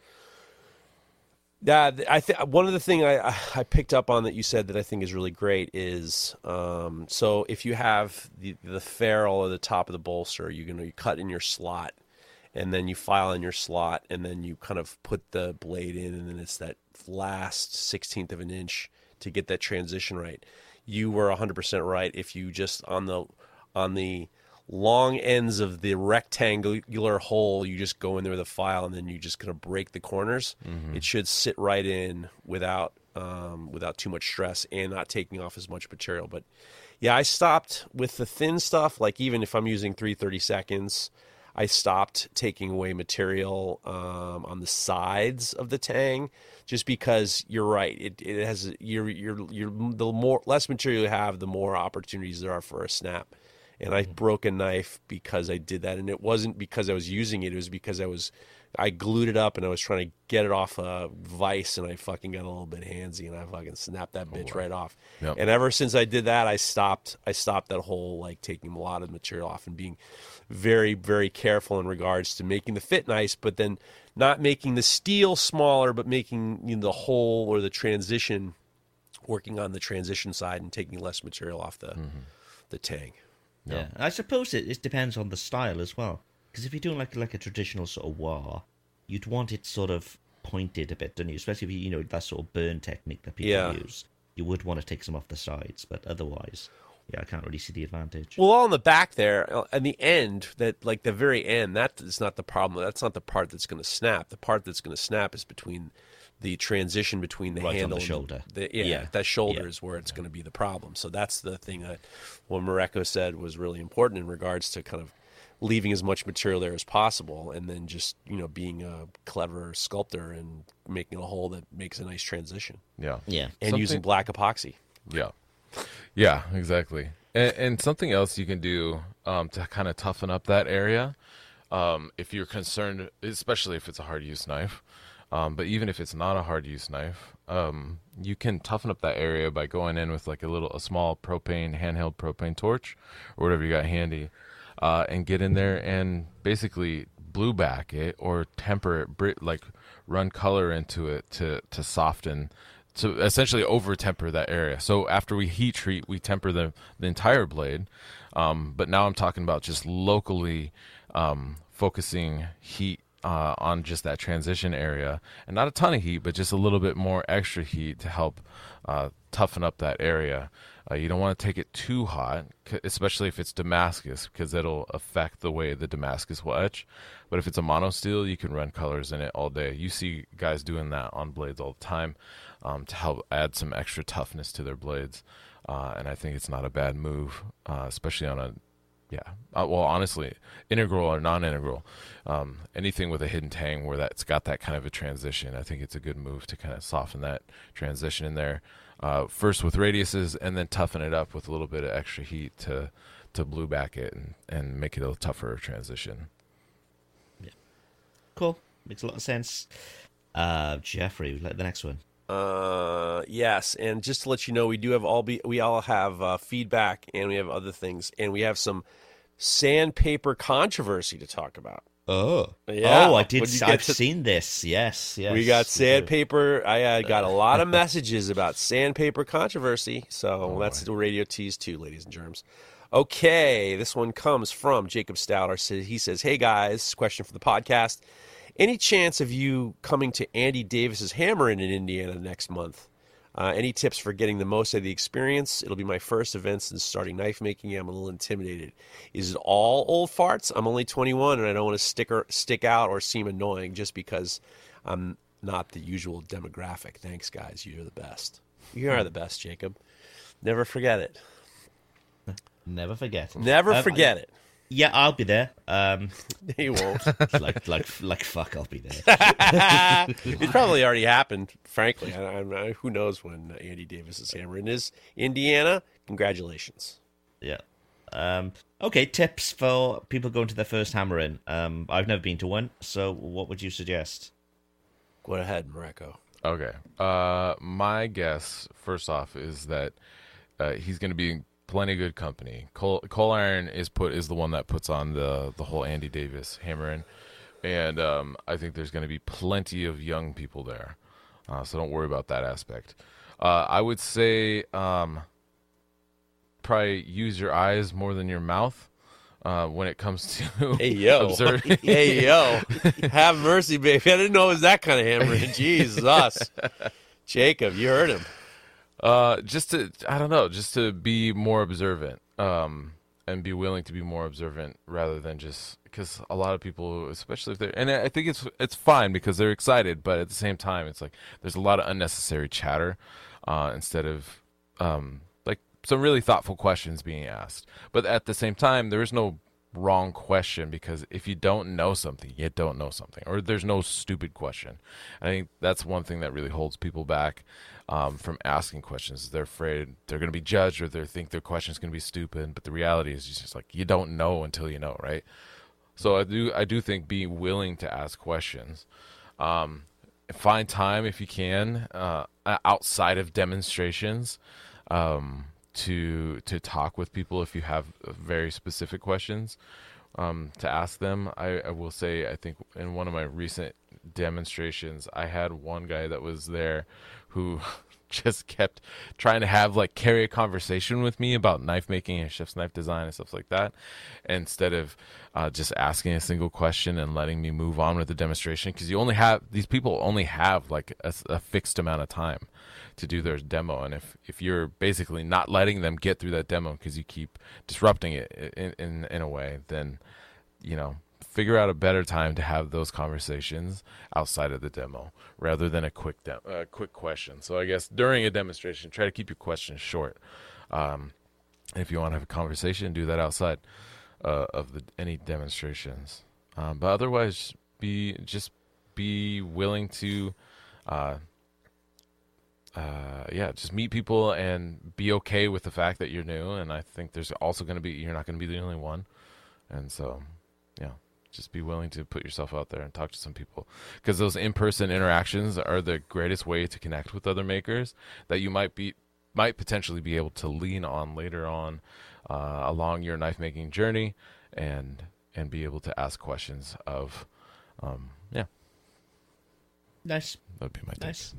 Yeah, th- I think one of the thing I I picked up on that you said that I think is really great is um, so if you have the the ferrule or the top of the bolster, you're gonna you cut in your slot, and then you file in your slot, and then you kind of put the blade in, and then it's that last sixteenth of an inch to get that transition right. You were one hundred percent right. If you just on the on the long ends of the rectangular hole, you just go in there with a file, and then you just kind of break the corners. Mm-hmm. It should sit right in without um, without too much stress and not taking off as much material. But yeah, I stopped with the thin stuff. Like even if I'm using three thirty seconds, I stopped taking away material um, on the sides of the tang, just because you're right. It it has you're you're you're the more less material you have, the more opportunities there are for a snap. And I broke a knife because I did that, and it wasn't because I was using it. It was because I was I glued it up and I was trying to get it off a vise, and I fucking got a little bit handsy, and I fucking snapped that bitch right off. Yep. And ever since I did that, I stopped. I stopped that whole like taking a lot of material off and being very, very careful in regards to making the fit nice, but then not making the steel smaller, but making, you know, the hole or the transition, working on the transition side and taking less material off the mm-hmm. the tang. Yeah, I suppose it, it depends on the style as well. Because if you're doing like like a traditional sort of wah, you'd want it sort of pointed a bit, don't you? Especially if you, you know, that sort of burn technique that people Yeah. use. you would want to take some off the sides, but otherwise, yeah, I can't really see the advantage. Well, on the back there, uh, and the end, that like the very end, that is not the problem. That's not the part that's going to snap. The part that's going to snap is between the transition between the Right on handle the and shoulder. The, yeah, Yeah. that shoulder Yeah. is where it's going to be the problem. So that's the thing that what Mareko said was really important in regards to kind of leaving as much material there as possible, and then just, you know, being a clever sculptor and making a hole that makes a nice transition. Yeah. Yeah. And Something- using black epoxy. Yeah. Yeah, exactly. And, and something else you can do um, to kind of toughen up that area, um, if you're concerned, especially if it's a hard use knife, um, but even if it's not a hard use knife, um, you can toughen up that area by going in with like a little, a small propane, handheld propane torch or whatever you got handy, uh, and get in there and basically blue back it or temper it, br- like run color into it to, to soften, to essentially over temper that area. So after we heat treat, we temper the, the entire blade. Um, but now I'm talking about just locally um, focusing heat uh, on just that transition area, and not a ton of heat, but just a little bit more extra heat to help uh, toughen up that area. Uh, you don't want to take it too hot, c- especially if it's Damascus, because it'll affect the way the Damascus will etch. But if it's a mono steel, you can run colors in it all day. You see guys doing that on blades all the time um, to help add some extra toughness to their blades. Uh, and I think it's not a bad move, uh, especially on a, yeah, uh, well, honestly, integral or non-integral, um, anything with a hidden tang where that's got that kind of a transition, I think it's a good move to kind of soften that transition in there. Uh, first with radiuses, and then toughen it up with a little bit of extra heat to to blue back it and, and make it a tougher transition. Cool. Makes a lot of sense. Uh, Jeffrey, like the next one. Uh, yes, and just to let you know, we do have all be we all have uh, feedback, and we have other things, and we have some sandpaper controversy to talk about. Oh, Yeah. oh, I did. When you get I've to- seen this. Yes, yes. we got do. sandpaper. I uh, got a lot of messages about sandpaper controversy, so that's the radio tease too, ladies and germs. Okay, this one comes from Jacob Stout. Our- He says, "Hey guys, question for the podcast. Any chance of you coming to Andy Davis's Hammering in Indiana next month? Uh, any tips for getting the most out of the experience? It'll be my first event since starting knife making. I'm a little intimidated. Is it all old farts? I'm only twenty-one, and I don't want to stick or, stick out or seem annoying just because I'm not the usual demographic. Thanks, guys. You're the best. You are the best, Jacob. Never forget it. Never forget. Never Um, forget it. Yeah, I'll be there. Um, He won't. like, like, like, fuck, I'll be there. It probably already happened, frankly. I, I, who knows when Andy Davis is hammering is Indiana. Congratulations. Yeah. Um, okay, tips for people going to their first hammering. Um, I've never been to one, so what would you suggest? Go ahead, Mareko. Okay. Uh, my guess, first off, is that uh, he's going to be in plenty good company. Cole, Cole Iron is put is the one that puts on the the whole Andy Davis hammering, and um, I think there's going to be plenty of young people there, uh, so don't worry about that aspect. Uh, I would say um, probably use your eyes more than your mouth uh, when it comes to Hey, yo. observing. Hey, yo. Have mercy, baby. I didn't know it was that kind of hammering. Jesus. Jacob, you heard him. Uh, just to, I don't know, just to be more observant, um, and be willing to be more observant rather than just, because a lot of people, especially if they're, and I think it's, it's fine because they're excited, but at the same time, it's like, there's a lot of unnecessary chatter, uh, instead of, um, like some really thoughtful questions being asked. But at the same time, there is no wrong question, because if you don't know something, you don't know something, or there's no stupid question. I think that's one thing that really holds people back um, from asking questions. They're afraid they're going to be judged, or they think their question is going to be stupid. But the reality is just like, you don't know until you know, right? So I do I do think being willing to ask questions, um, find time if you can uh, outside of demonstrations, um, to to talk with people if you have very specific questions um, to ask them. I, I will say, I think in one of my recent demonstrations, I had one guy that was there who just kept trying to have like carry a conversation with me about knife making and chef's knife design and stuff like that, instead of uh, just asking a single question and letting me move on with the demonstration. Because you only have these people only have like a, a fixed amount of time to do their demo, and if if you're basically not letting them get through that demo because you keep disrupting it in, in in a way, then you know, figure out a better time to have those conversations outside of the demo rather than a quick de- uh, quick question. So I guess during a demonstration, try to keep your questions short. Um, and if you want to have a conversation, do that outside uh, of the, any demonstrations. Um, but otherwise, be just be willing to, uh, uh, yeah, just meet people and be okay with the fact that you're new. And I think there's also going to be you're not going to be the only one, and so yeah. Just be willing to put yourself out there and talk to some people, because those in-person interactions are the greatest way to connect with other makers that you might be might potentially be able to lean on later on uh, along your knife making journey, and and be able to ask questions of, um, yeah. Nice. That'd be my nice.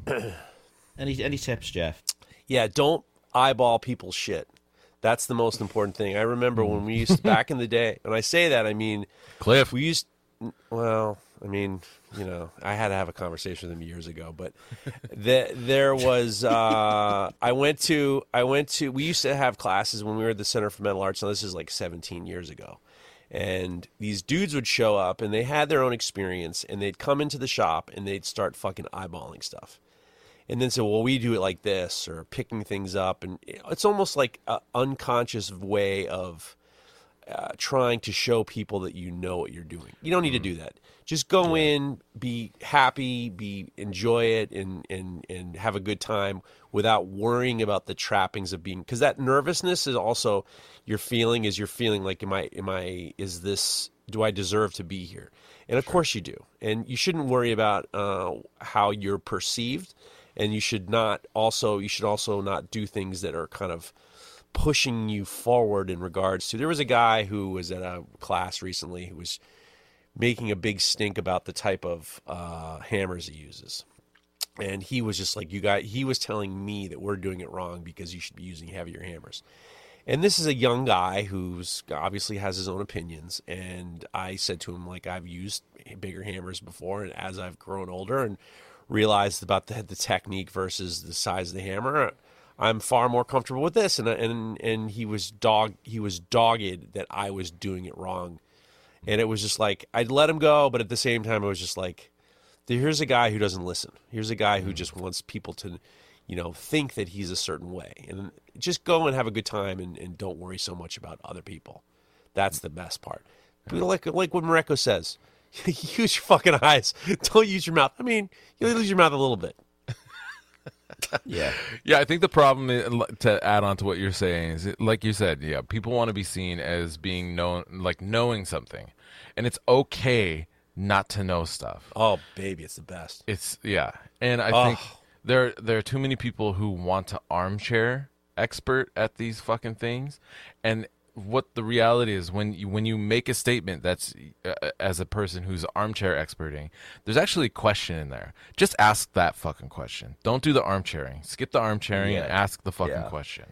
any any tips, Jeff? Yeah, don't eyeball people's shit. That's the most important thing. I remember when we used to, back in the day, and I say that, I mean, Cliff. We used, well, I mean, you know, I had to have a conversation with him years ago, but the, there was, uh, I went to, I went to, we used to have classes when we were at the Center for Metal Arts. Now, this is like seventeen years ago. And these dudes would show up, and they had their own experience, and they'd come into the shop, and they'd start fucking eyeballing stuff. And then say, well, we do it like this, or picking things up. And it's almost like an unconscious way of uh, trying to show people that you know what you're doing. You don't need to do that. Just go yeah. in, be happy, be enjoy it, and, and, and have a good time without worrying about the trappings of being. Because that nervousness is also your feeling is you're feeling like, am I, am I, is this, do I deserve to be here? And of sure. course you do. And you shouldn't worry about uh, how you're perceived. And you should not also you should also not do things that are kind of pushing you forward in regards to. There was a guy who was at a class recently who was making a big stink about the type of uh, hammers he uses, and he was just like, "You guys," he was telling me that we're doing it wrong because you should be using heavier hammers. And this is a young guy who's obviously has his own opinions. And I said to him, like, I've used bigger hammers before, and as I've grown older and realized about the the technique versus the size of the hammer, I'm far more comfortable with this. And and and he was dog he was dogged that I was doing it wrong, and it was just like I'd let him go, but at the same time, it was just like, here's a guy who doesn't listen. Here's a guy who just wants people to, you know, think that he's a certain way, and just go and have a good time, and, and don't worry so much about other people. That's the best part. But like like what Mareko says. Use your fucking eyes. Don't use your mouth. I mean, you use your mouth a little bit. yeah. Yeah, I think the problem is, to add on to what you're saying is, like you said, yeah, people want to be seen as being known, like knowing something. And it's okay not to know stuff. Oh, baby, it's the best. It's, yeah. And I oh. think there, there are too many people who want to armchair expert at these fucking things. And what the reality is, when you when you make a statement that's uh, as a person who's armchair experting, there's actually a question in there. Just ask that fucking question. Don't do the armchairing. Skip the armchairing yeah. and ask the fucking yeah. question.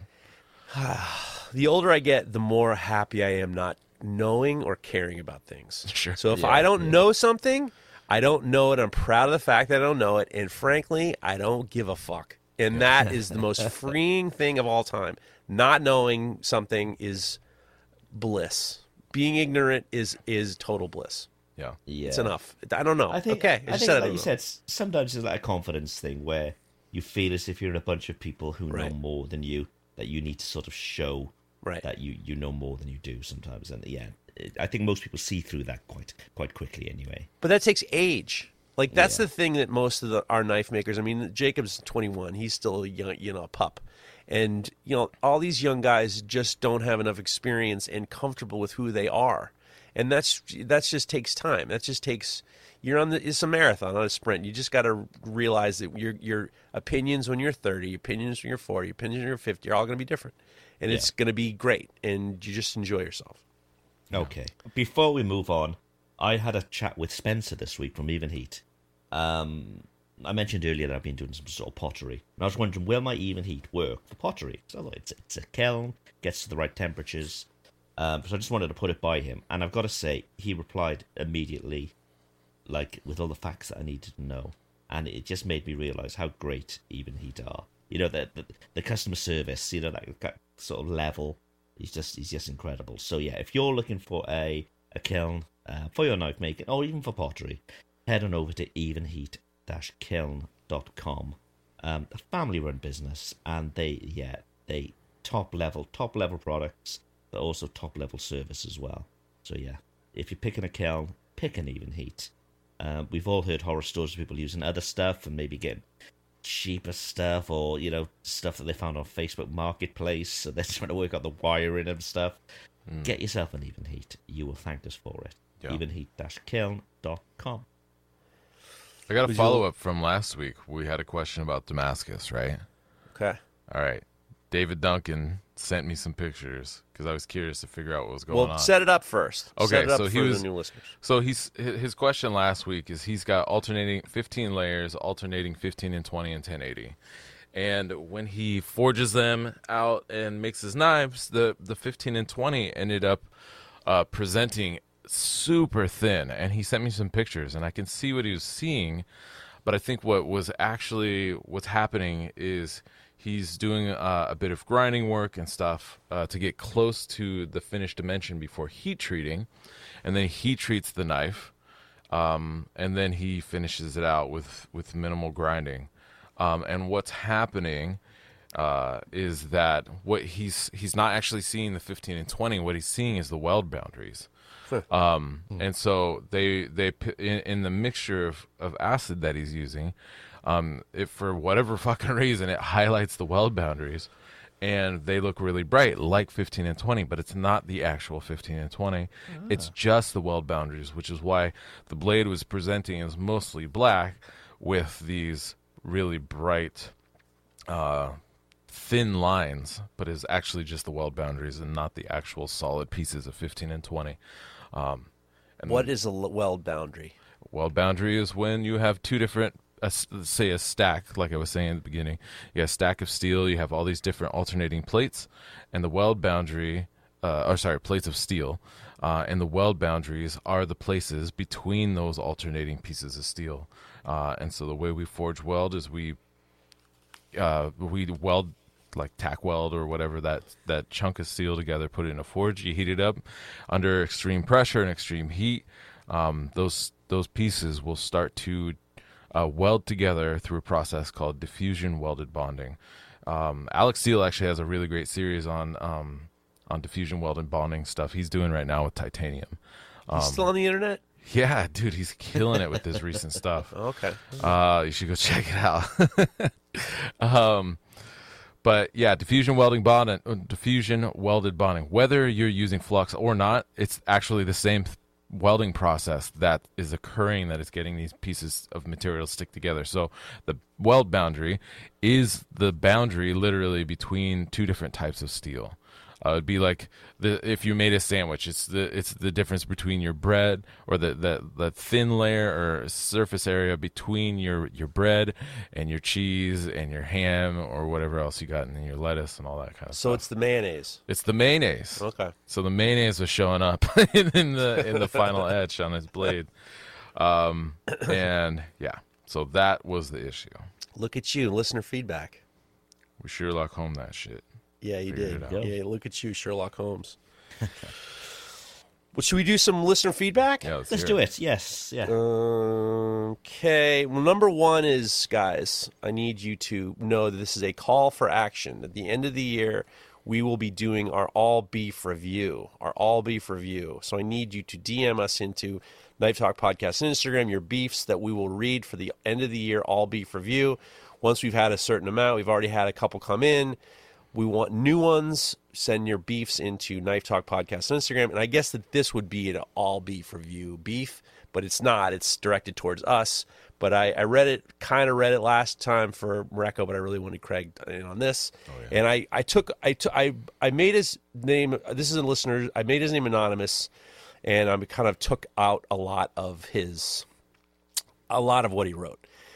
The older I get, the more happy I am not knowing or caring about things. Sure. So if yeah, I don't yeah. know something, I don't know it. I'm proud of the fact that I don't know it, and frankly, I don't give a fuck. And that is the most freeing thing of all time. Not knowing something is bliss. Being ignorant is is total bliss. Yeah, yeah. It's enough. I don't know. I think, okay, I, I just think, said I like don't you know. said, sometimes it's like a confidence thing where you feel as if you're in a bunch of people who Right. know more than you, that you need to sort of show Right. that you, you know more than you do sometimes. And yeah, it, I think most people see through that quite quite quickly anyway. But that takes age. Like that's Yeah. the thing that most of the, our knife makers. I mean, Jacob's twenty-one. He's still a young, you know, a pup, and you know, all these young guys just don't have enough experience and comfortable with who they are, and that's that's just takes time. That just takes. You're on the. It's a marathon, not a sprint. You just got to realize that your your opinions when you're thirty, opinions when you're forty, opinions when you're fifty are all going to be different, and Yeah. it's going to be great, and you just enjoy yourself. Okay. Before we move on, I had a chat with Spencer this week from Even Heat. Um, I mentioned earlier that I've been doing some sort of pottery. And I was wondering, will my even heat work for pottery? So it's, it's a kiln, gets to the right temperatures. Um, so I just wanted to put it by him. And I've got to say, he replied immediately, like, with all the facts that I needed to know. And it just made me realise how great even heat are. You know, the, the, the customer service, you know, that, that sort of level, he's just he's just incredible. So yeah, if you're looking for a, a kiln uh, for your knife making, or even for pottery, head on over to evenheat dash kiln dot com. Um, a family-run business, and they, yeah, they top-level, top-level products, but also top-level service as well. So yeah, if you're picking a kiln, pick an Even Heat. Um, we've all heard horror stories of people using other stuff and maybe getting cheaper stuff, or, you know, stuff that they found on Facebook Marketplace, so they're trying to work out the wiring and stuff. Mm. Get yourself an Even Heat. You will thank us for it. Yeah. evenheat dash kiln dot com. I got a follow-up from last week. We had a question about Damascus, right? Okay. All right. David Duncan sent me some pictures because I was curious to figure out what was going well, on. Well, set it up first. Okay, set it up so for he was the new listeners. So he's his question last week is he's got alternating fifteen layers, alternating fifteen and twenty and ten eighty. And when he forges them out and makes his knives, the the fifteen and twenty ended up uh, presenting super thin, and he sent me some pictures, and I can see what he was seeing, but I think what was actually what's happening is he's doing uh, a bit of grinding work and stuff uh, to get close to the finished dimension before heat treating, and then heat treats the knife, um, and then he finishes it out with, with minimal grinding. Um, and what's happening uh, is that what he's he's not actually seeing the fifteen and twenty. What he's seeing is the weld boundaries. Um, and so they they in, in the mixture of, of acid that he's using, um, it, for whatever fucking reason, it highlights the weld boundaries, and they look really bright like fifteen and twenty, but it's not the actual fifteen and twenty. Ah. It's just the weld boundaries, which is why the blade was presenting as mostly black with these really bright, uh, thin lines, but is actually just the weld boundaries and not the actual solid pieces of fifteen and twenty. Um, and what is a weld boundary? Weld boundary is when you have two different, uh, say a stack, like I was saying at the beginning. You have a stack of steel, you have all these different alternating plates, and the weld boundary, uh, or sorry, plates of steel, uh, and the weld boundaries are the places between those alternating pieces of steel. Uh, and so the way we forge weld is we, uh, we weld like tack weld or whatever that that chunk of steel together, put it in a forge, you heat it up under extreme pressure and extreme heat. Um, those those pieces will start to uh, weld together through a process called diffusion welded bonding. Um, Alex Steele actually has a really great series on um, on diffusion welded bonding stuff he's doing right now with titanium. Um, he's still on the internet? Yeah, dude, he's killing it with this recent stuff. Okay. Uh, you should go check it out. um, But yeah, diffusion welding bond and uh, diffusion welded bonding. Whether you're using flux or not, it's actually the same th- welding process that is occurring that is getting these pieces of material stick together. So the weld boundary is the boundary literally between two different types of steel. Uh, it'd be like the if you made a sandwich, it's the it's the difference between your bread, or the, the, the thin layer or surface area between your, your bread and your cheese and your ham or whatever else you got in your lettuce and all that kind of so stuff. So it's the mayonnaise. It's the mayonnaise. Okay. So the mayonnaise was showing up in the in the final etch on his blade, um, and yeah, so that was the issue. Look at you, listener feedback. We Sherlock Holmes that shit. Yeah, you did. Yeah, look at you, Sherlock Holmes. Well, should we do some listener feedback? Yeah, let's, let's do it. it. Yes. Yeah. Okay. Well, number one is, guys, I need you to know that this is a call for action. At the end of the year, we will be doing our all beef review. Our all beef review. So I need you to D M us into Knife Talk Podcast on Instagram your beefs that we will read for the end of the year all beef review. Once we've had a certain amount, we've already had a couple come in. We want new ones. Send your beefs into Knife Talk Podcast on Instagram. And I guess that this would be an all beef review beef, but it's not. It's directed towards us. But I, I read it, kind of read it last time for Mareko, but I really wanted Craig in on this. Oh, yeah. And I, I took, I, took, I, I made his name, this is a listener, I made his name anonymous, and I kind of took out a lot of his, a lot of what he wrote.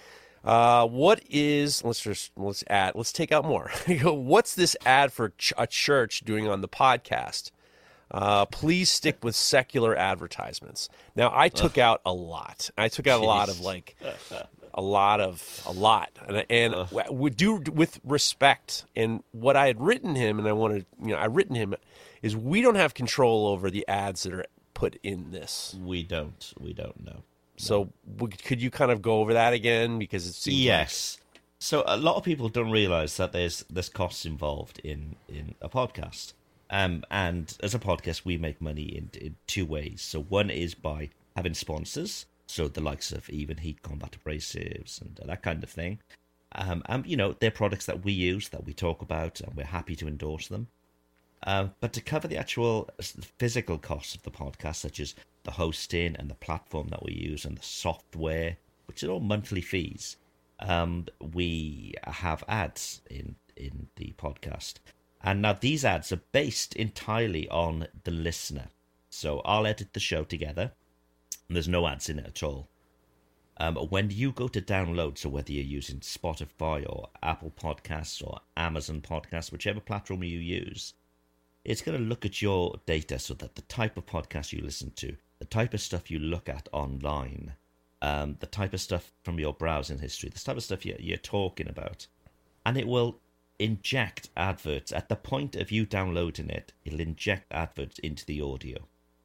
Uh, what is let's just let's add let's take out more. What's this ad for ch- a church doing on the podcast? Uh, please stick with secular advertisements. Now I took out a lot. I took out a lot of like a lot of a lot, and, and would do with respect. And what I had written him, and I wanted you know I written him is we don't have control over the ads that are put in this. We don't. We don't know. So could you kind of go over that again? Because it seems yes. Like... So a lot of people don't realize that there's there's costs involved in, in a podcast. Um, and as a podcast, we make money in, in two ways. So one is by having sponsors, so the likes of Even Heat Combat Abrasives and that kind of thing. Um, and, you know, they're products that we use, that we talk about, and we're happy to endorse them. Uh, but to cover the actual physical costs of the podcast, such as the hosting and the platform that we use and the software, which are all monthly fees, um, we have ads in, in the podcast. And now these ads are based entirely on the listener. So I'll edit the show together, and there's no ads in it at all. Um, when you go to download, so whether you're using Spotify or Apple Podcasts or Amazon Podcasts, whichever platform you use, it's going to look at your data so that the type of podcast you listen to, the type of stuff you look at online, um, the type of stuff from your browsing history, the type of stuff you're, you're talking about, and it will inject adverts at the point of you downloading it. It'll inject adverts into the audio.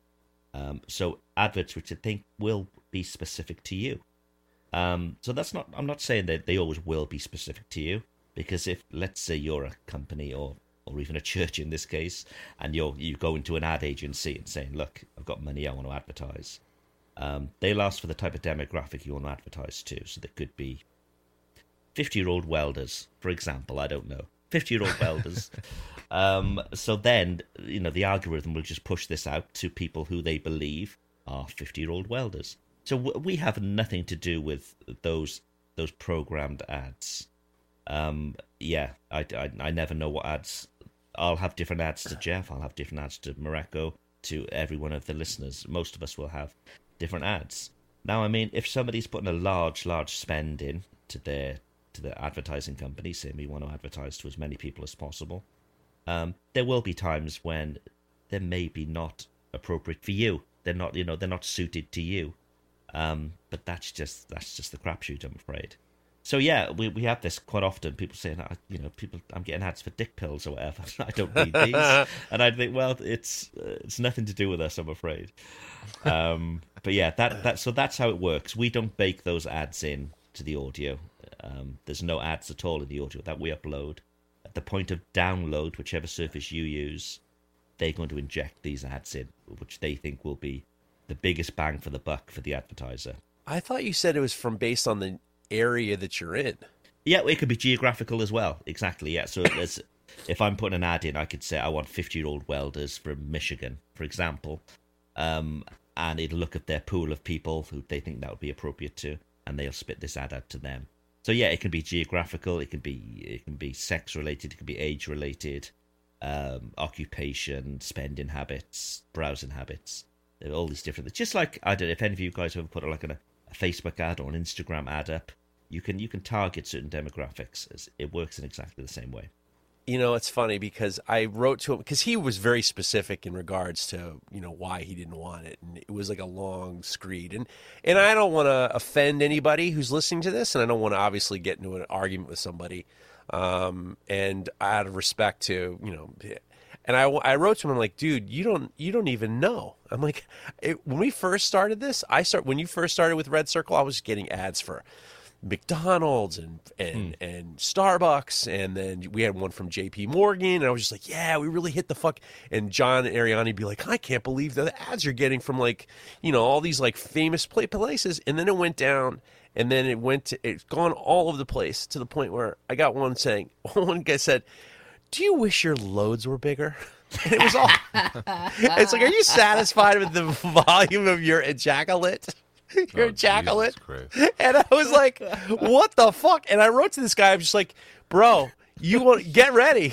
Um, so adverts which I think will be specific to you. Um, so that's not. I'm not saying that they always will be specific to you, because if, let's say, you're a company or or even a church in this case, and you're you go into an ad agency and saying, "Look, I've got money, I want to advertise." Um, they'll ask for the type of demographic you want to advertise to. So they could be fifty-year-old welders, for example. I don't know, fifty-year-old welders. Um, so then, you know, the algorithm will just push this out to people who they believe are fifty-year-old welders. So w- we have nothing to do with those those programmed ads. Um, yeah, I, I, I never know what ads. I'll have different ads to Jeff. I'll have different ads to Mareko, to every one of the listeners. Most of us will have different ads. Now, I mean, if somebody's putting a large, large spend in to their to their advertising company, saying we want to advertise to as many people as possible, um, there will be times when they may be not appropriate for you. They're not, you know, they're not suited to you. Um, but that's just that's just the crapshoot, I'm afraid. So yeah, we we have this quite often. People saying, you know, people, I'm getting ads for dick pills or whatever. I don't need these, and I think, well, it's uh, it's nothing to do with us, I'm afraid. Um, but yeah, that that so that's how it works. We don't bake those ads in to the audio. Um, there's no ads at all in the audio that we upload. At the point of download, whichever surface you use, they're going to inject these ads in, which they think will be the biggest bang for the buck for the advertiser. I thought you said it was from based on the area that you're in. Yeah, it could be geographical as well. Exactly, yeah. So there's, if I'm putting an ad in, I could say I want fifty-year-old welders from Michigan, for example, um, and it'll look at their pool of people who they think that would be appropriate to, and they'll spit this ad out to them. So yeah, it can be geographical, it can be it can be sex related, it can be age related, um, occupation, spending habits, browsing habits. There are all these different things. Just like, I don't know if any of you guys ever put like an, a Facebook ad or an Instagram ad up. You can you can target certain demographics. It works in exactly the same way. You know, it's funny because I wrote to him because he was very specific in regards to, you know, why he didn't want it. And it was like a long screed. And and I don't want to offend anybody who's listening to this. And I don't want to obviously get into an argument with somebody. Um, and out of respect to, you know, and I, I wrote to him, I'm like, dude, you don't you don't even know. I'm like, it, when we first started this, I start when you first started with Red Circle, I was getting ads for McDonald's and and, hmm. and Starbucks, and then we had one from J P Morgan, and I was just like, yeah, we really hit the fuck. And John Ariani would be like, I can't believe the ads you're getting from, like, you know, all these like famous play places. And then it went down, and then it went to, it's gone all over the place to the point where I got one saying, one guy said, do you wish your loads were bigger? And it was all, it's like, are you satisfied with the volume of your ejaculate? Your oh, ejaculate? And I was like, what the fuck? And I wrote to this guy, I'm just like, bro, you want, get ready.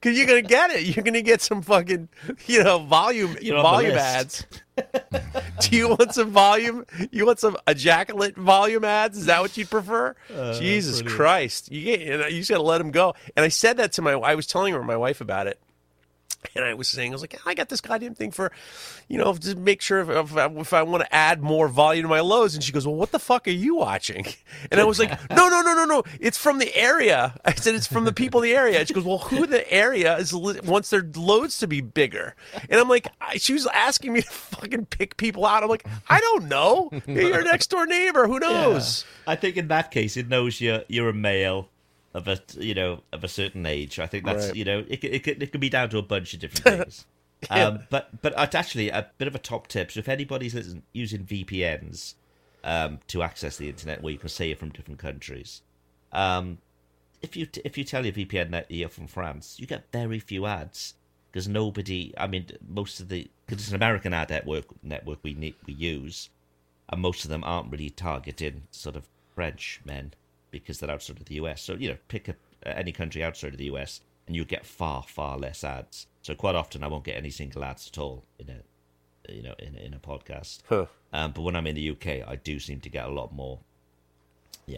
because you're gonna get it. You're gonna get some fucking, you know, volume You're on the volume list. ads. Do you want some volume? You want some ejaculate volume ads? Is that what you'd prefer? Uh, Jesus Christ! You get, you, know, you just got to let them go. And I said that to my. I was telling her my wife about it. And I was saying, I was like, I got this goddamn thing for, you know, to make sure if, if, I, if I want to add more volume to my lows. And she goes, well, what the fuck are you watching? And I was like, no, no, no, no, no. It's from the area. I said, it's from the people in the area. And she goes, well, who in the area is li- wants their loads to be bigger? And I'm like, I, she was asking me to fucking pick people out. I'm like, I don't know. You're your next door neighbor. Who knows? Yeah. I think in that case, it knows you're you're a male of a you know of a certain age. I think that's Right. you know it could- it could, it could be down to a bunch of different things. Yeah. um, but but it's actually a bit of a top tip. So if anybody's listen, using V P Ns um, to access the internet, where you can say you're from different countries, um, if you if you tell your V P N that you're from France, you get very few ads because nobody. I mean, most of the because it's an American ad network network we need, we use, and most of them aren't really targeting sort of French men, because they're outside of the U S. So, you know, pick a, any country outside of the U S and you get far, far less ads. So quite often I won't get any single ads at all in a, you know, in, in a podcast. Huh. Um, but when I'm in the U K, I do seem to get a lot more. Yeah.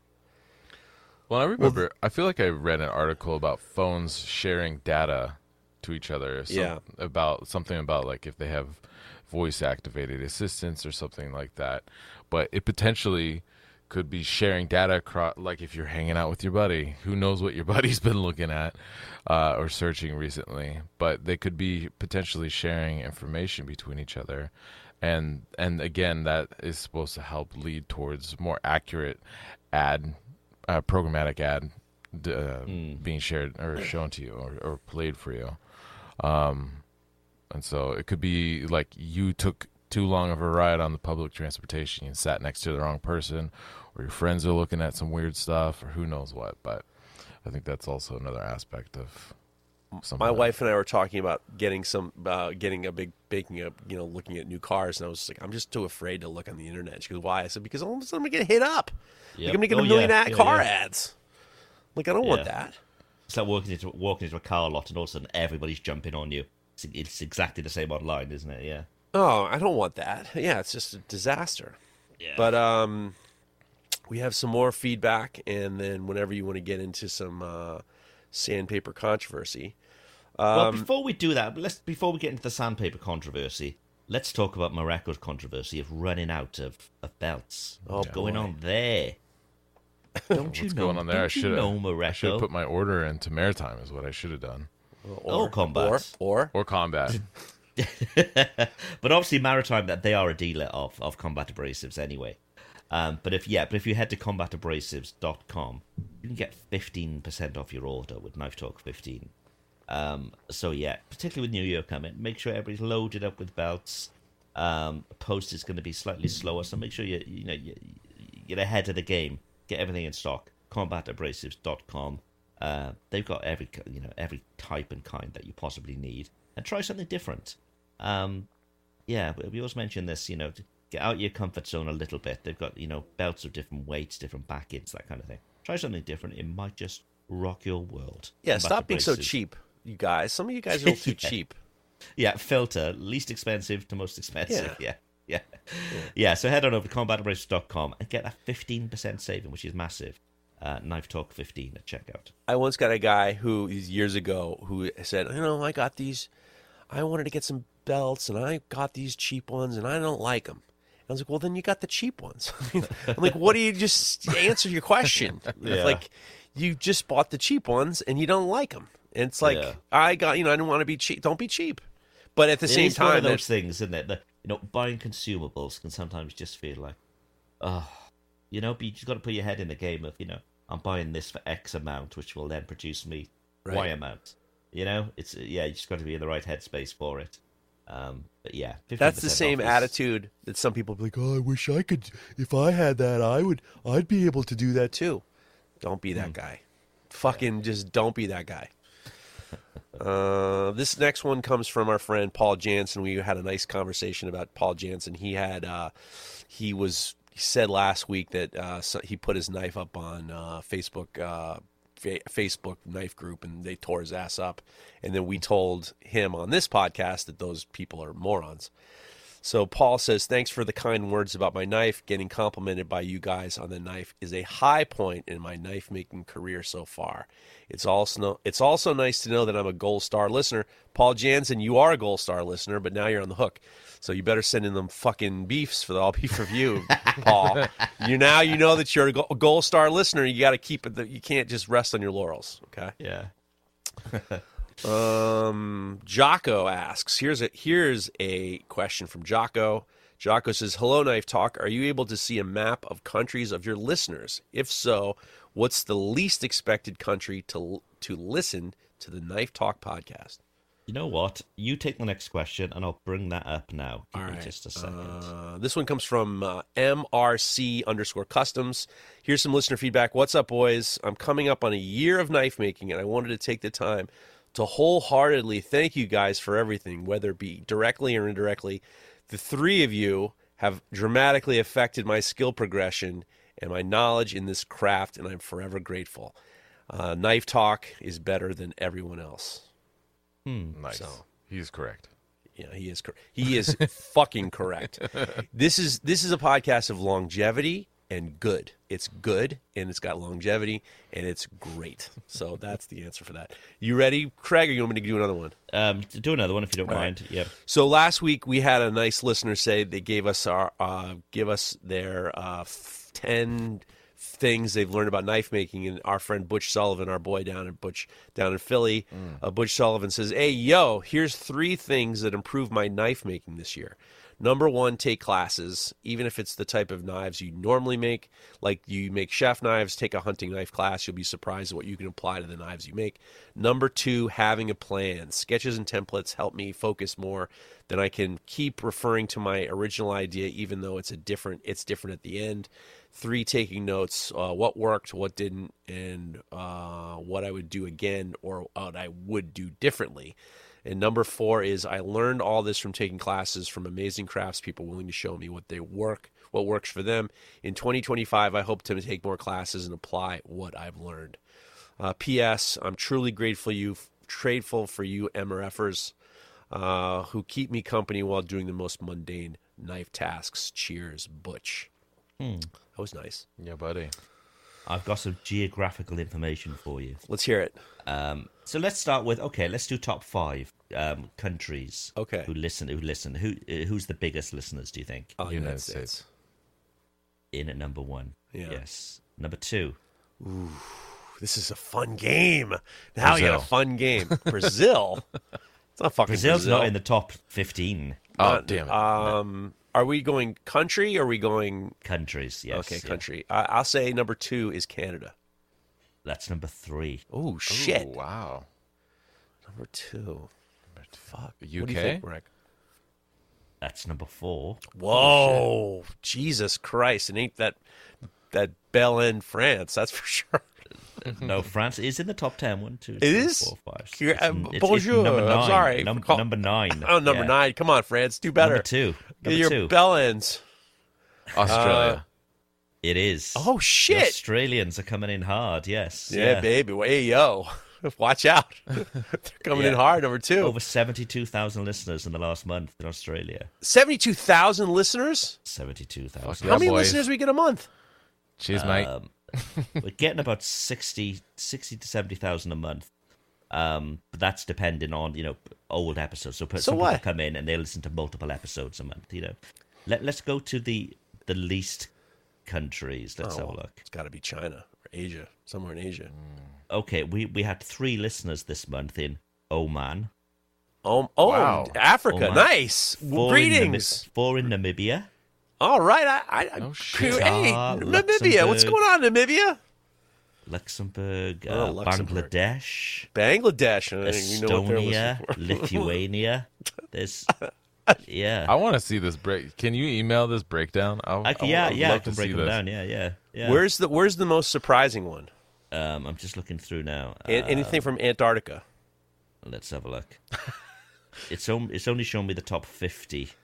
Well, I remember, I feel like I read an article about phones sharing data to each other. Some, Yeah. About something about like if they have voice activated assistants or something like that. But it potentially could be sharing data across, like if you're hanging out with your buddy, who knows what your buddy's been looking at uh, or searching recently, but they could be potentially sharing information between each other. And, and again, that is supposed to help lead towards more accurate ad, uh, programmatic ad uh, Mm. being shared or shown to you or, or played for you. Um, and so it could be like you took too long of a ride on the public transportation and sat next to the wrong person, or your friends are looking at some weird stuff, or who knows what. But I think that's also another aspect of something. My wife and I were talking about getting some, uh, getting a big, baking up, you know, looking at new cars, and I was just like, I'm just too afraid to look on the internet. She goes, why? I said, because all of a sudden I'm gonna get hit up. Yep. Like I'm gonna get Oh, a million yeah. ad Yeah, car yeah. ads. Like I don't want Yeah. that. It's like walking into walking into a car lot and all of a sudden everybody's jumping on you. It's, it's exactly the same online, isn't it? Yeah. Oh, I don't want that. Yeah, it's just a disaster. Yeah. But um, we have some more feedback, and then whenever you want to get into some uh, sandpaper controversy. Um, Well, before we do that, let's before we get into the sandpaper controversy, let's talk about Morocco's controversy of running out of, of belts. Oh, What's going boy. on there? Don't you What's know? going on there? I Don't you should know have. I Morocco? should have put my order into Maritime. Is what I should have done, Oh, combat. Or, or or Combat. But obviously, Maritime, that they are a dealer of, of combat abrasives anyway. Um, but if yeah, but if you head to combat abrasives dot com, you can get fifteen percent off your order with Knife Talk fifteen. Um, so yeah, particularly with New Year coming, make sure everybody's loaded up with belts. Um, post is going to be slightly slower, so make sure you you know you, you get ahead of the game. Get everything in stock. combat abrasives dot com. Uh, they've got every you know every type and kind that you possibly need, and try something different. Um, yeah, but we always mention this. You know, to get out of your comfort zone a little bit. They've got you know belts of different weights, different backings, that kind of thing. Try something different. It might just rock your world. yeah, Combat stop being so abrasives. cheap, you guys. Some of you guys are a little too Yeah. cheap. Yeah, filter, least expensive to most expensive. Yeah. Yeah, yeah. Yeah, so head on over to combat abrasives dot com and get a fifteen percent saving, which is massive. Uh, Knife Talk fifteen at checkout. I once got a guy who years ago who said, you know, I got these, I wanted to get some belts, and I got these cheap ones, and I don't like them. I was like, well, then you got the cheap ones. I'm like, what do you just answer your question? Yeah. Like, you just bought the cheap ones, and you don't like them. And it's like, Yeah. I got, you know, I didn't want to be cheap. Don't be cheap. But at the It same is one time, of those that- things, isn't it? That you know, buying consumables can sometimes just feel like, oh, you know, but you just got to put your head in the game of, you know, I'm buying this for X amount, which will then produce me Y Right. amount. You know, it's yeah, you just got to be in the right headspace for it. Um, but yeah, that's the fifteen percent same off is- attitude that some people be like, oh, I wish I could, if I had that, I would, I'd be able to do that too. Don't be that guy. Fucking just don't be that guy. Uh, this next one comes from our friend Paul Jansen. We had a nice conversation about Paul Jansen. He had, uh, he was, he said last week that uh, so he put his knife up on uh, Facebook uh, fa- Facebook knife group, and they tore his ass up. And then we told him on this podcast that those people are morons. So Paul says, thanks for the kind words about my knife. Getting complimented by you guys on the knife is a high point in my knife-making career so far. It's also it's also nice to know that I'm a Gold Star listener. Paul Jansen, you are a Gold Star listener, but now you're on the hook. So you better send in them fucking beefs for the All Beef Review, Paul. You now you know that you're a Gold Star listener. You got to keep it. You can't just rest on your laurels, okay? Yeah. Um, Jocko asks, here's a here's a question from Jocko. Jocko says, hello, Knife Talk. Are you able to see a map of countries of your listeners? If so, what's the least expected country to to listen to the Knife Talk podcast? You know what? You take the next question, and I'll bring that up now. Give All me right. just a second. Uh, this one comes from uh, M R C underscore customs. Here's some listener feedback. What's up, boys? I'm coming up on a year of knife making, and I wanted to take the time to wholeheartedly thank you guys for everything, whether it be directly or indirectly. The three of you have dramatically affected my skill progression and my knowledge in this craft, and I'm forever grateful. Uh, Knife Talk is better than everyone else. Hmm. Nice. So. He's correct. Yeah, he is. Cor- he is fucking correct. This is this is a podcast of longevity and good. It's good and it's got longevity and it's great. So that's the answer for that. You ready, Craig? Or you want me to do another one? Um, do another one if you don't All mind. right. Yeah. So last week we had a nice listener say they gave us our uh, give us their uh, f- ten things they've learned about knife making, and our friend Butch Sullivan, our boy down in Butch down in Philly, mm. uh, Butch Sullivan says, "Hey, yo, here's three things that improved my knife making this year. Number one, take classes, even if it's the type of knives you normally make. Like you make chef knives, take a hunting knife class. You'll be surprised at what you can apply to the knives you make. Number two, having a plan. Sketches and templates help me focus more. Then I can keep referring to my original idea, even though it's a different. It's different at the end. Three, taking notes, uh, what worked, what didn't, and uh, what I would do again or what I would do differently. And number four is I learned all this from taking classes from amazing craftspeople willing to show me what they work, what works for them. In twenty twenty-five, I hope to take more classes and apply what I've learned. Uh, P S. I'm truly grateful you, grateful for you M R Fers uh, who keep me company while doing the most mundane knife tasks. Cheers, Butch." Hmm. That was nice. Yeah, buddy. I've got some geographical information for you. Let's hear it. Um, so let's start with okay. Let's do top five um, countries. Okay. Who listen? Who listen? Who uh, who's the biggest listeners? Do you think? Oh, United States. In at number one. Yeah. Yes. Number two. Ooh, this is a fun game. Now you got a Brazil. fun game. Brazil. It's not fucking Brazil's Brazil. not in the top fifteen Oh, Not- damn it. Um, are we going country or are we going... countries. Yes. okay, yeah. country. I, I'll say number two is Canada. That's number three. Oh, shit. Ooh, wow. Number two. Fuck. U K? What do you think, Rick? That's number four. Whoa. Jesus Christ. It ain't that that Belle in France, that's for sure. No, France is in the top ten. One, two, It three, is? four, five, six. Here, It's, uh, it's- it's bonjour. number I'm nine. sorry. Num- Call- number nine. Oh, number Yeah. nine. Come on, France. Do better. Number two. Get Number your two. Bell-ins. Australia. It is. Oh, The shit. Australians are coming in hard. Yes. Yeah, baby. Hey, yo. Watch out. They're coming in Yeah. hard, number two. Over seventy-two thousand listeners in the last month in Australia. seventy-two thousand listeners? seventy-two Fuck thousand. yeah, How many boys. listeners we get a month? Cheers, mate. Um, we're getting about sixty, sixty to seventy thousand a month. Um, but that's depending on, you know, old episodes. So, So some what? people come in and they listen to multiple episodes a month, you know. Let, let's go to the the least countries. Let's have a look. It's got to be China or Asia, somewhere in Asia. Okay, we, we had three listeners this month in Oman. Oh, oh Wow. Africa. Oman. Nice. Four in Greetings. Nami- four in Namibia. All right. I, I, I, Oh, shit. Hey, Ah, Namibia. What's Luxembourg. going on, Namibia? Luxembourg, Oh, uh, Luxembourg. Bangladesh, Bangladesh. I think we know what they're Estonia, listening for. Lithuania. There's, yeah, I want to see this break. Can you email this breakdown? I'll, I, can- I yeah, would yeah. I love can to break see them this. down. Yeah, yeah, yeah. Where's the Where's the most surprising one? Um, I'm just looking through now. A- Uh, Anything from Antarctica? let's have a look. it's only it's only showing me the top fifty.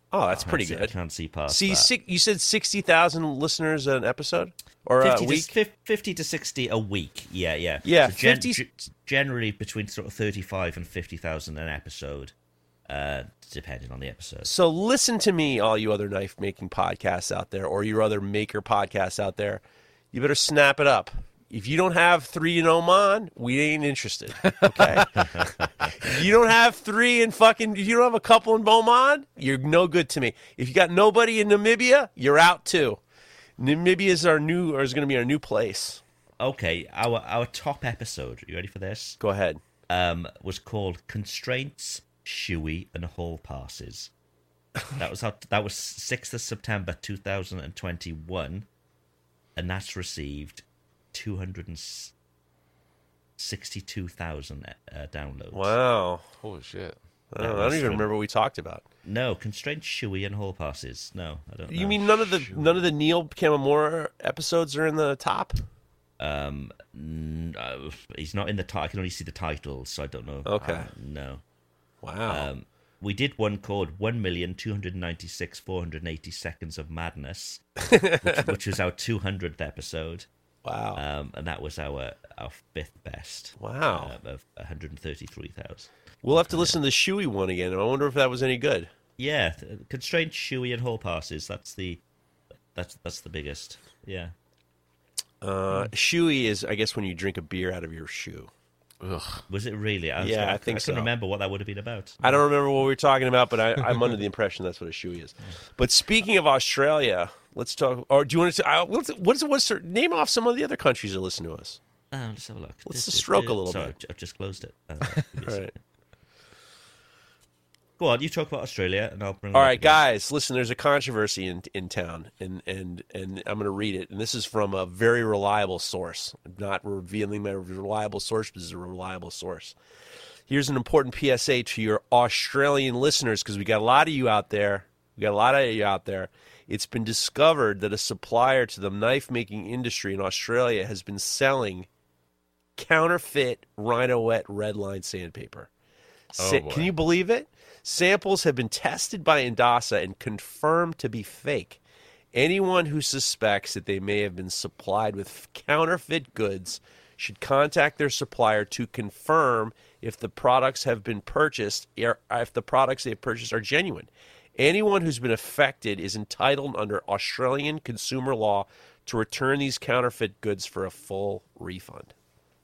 Oh, that's I pretty can't see- good. I can't see past See, that. si- you said sixty thousand listeners an episode or a fifty, week? to, fif- fifty to sixty a week. Yeah, yeah. Yeah, So gen- fifty g- generally between sort of thirty-five and fifty thousand an episode, uh, depending on the episode. So listen to me, all you other knife making podcasts out there, or your other maker podcasts out there. You better snap it up. If you don't have three in Oman, we ain't interested. Okay. If you don't have three in fucking, if you don't have a couple in Oman, you're no good to me. If you got nobody in Namibia, you're out too. Namibia is our new, or is going to be our new place. Okay, our our top episode. You ready for this? Go ahead. Um, was called Constraints, Shoey, and Hall Passes. That was how, that was sixth of September two thousand twenty-one, and that's received two hundred sixty-two thousand uh, downloads. Wow. Holy shit. I don't, That I don't was even from- remember what we talked about. No, Constraints, Shoey, and Hall Passes. No, I don't know. You mean none of the none of the Neil Kamamura episodes are in the top? Um, n- uh, he's not in the title. I can only see the titles, so I don't know. Okay. Uh, no. Wow. Um, we did one called one million two hundred ninety-six four hundred eighty Seconds of Madness, which, which was our two hundredth episode. Wow. Um, and that was our our fifth best. Wow. Uh, of one hundred thirty-three thousand. We'll have to listen to the Shoey one again. I wonder if that was any good. Yeah, th- Constraint, Shoey, and Hall Passes. That's the that's that's the biggest. Yeah. Uh, Shoey is, I guess, when you drink a beer out of your shoe. Ugh. Was it really? I was Yeah, gonna- I think I couldn't so. remember what that would have been about. I don't remember what we were talking about, but I, I'm under the impression that's what a shoey is. But speaking of Australia, let's talk. Or do you want to? Uh, what's what's what's name off some of the other countries that listen to us? Uh, let's have a look. Let's This just is- stroke a little sorry, bit. I've- I've just closed it. Uh, All right. Go on, you talk about Australia, and I'll bring. All it up right, again. guys, listen. There's a controversy in in town, and and and I'm going to read it. And this is from a very reliable source. I'm not revealing my reliable source, but this is a reliable source. Here's an important P S A to your Australian listeners, because we got a lot of you out there. We got a lot of you out there. It's been discovered that a supplier to the knife making industry in Australia has been selling counterfeit Rhino Wet red line sandpaper. Sa- Oh, boy. can you believe it? Samples have been tested by Indasa and confirmed to be fake. Anyone who suspects that they may have been supplied with counterfeit goods should contact their supplier to confirm if the products have been purchased, or if the products they've purchased are genuine. Anyone who's been affected is entitled under Australian consumer law to return these counterfeit goods for a full refund.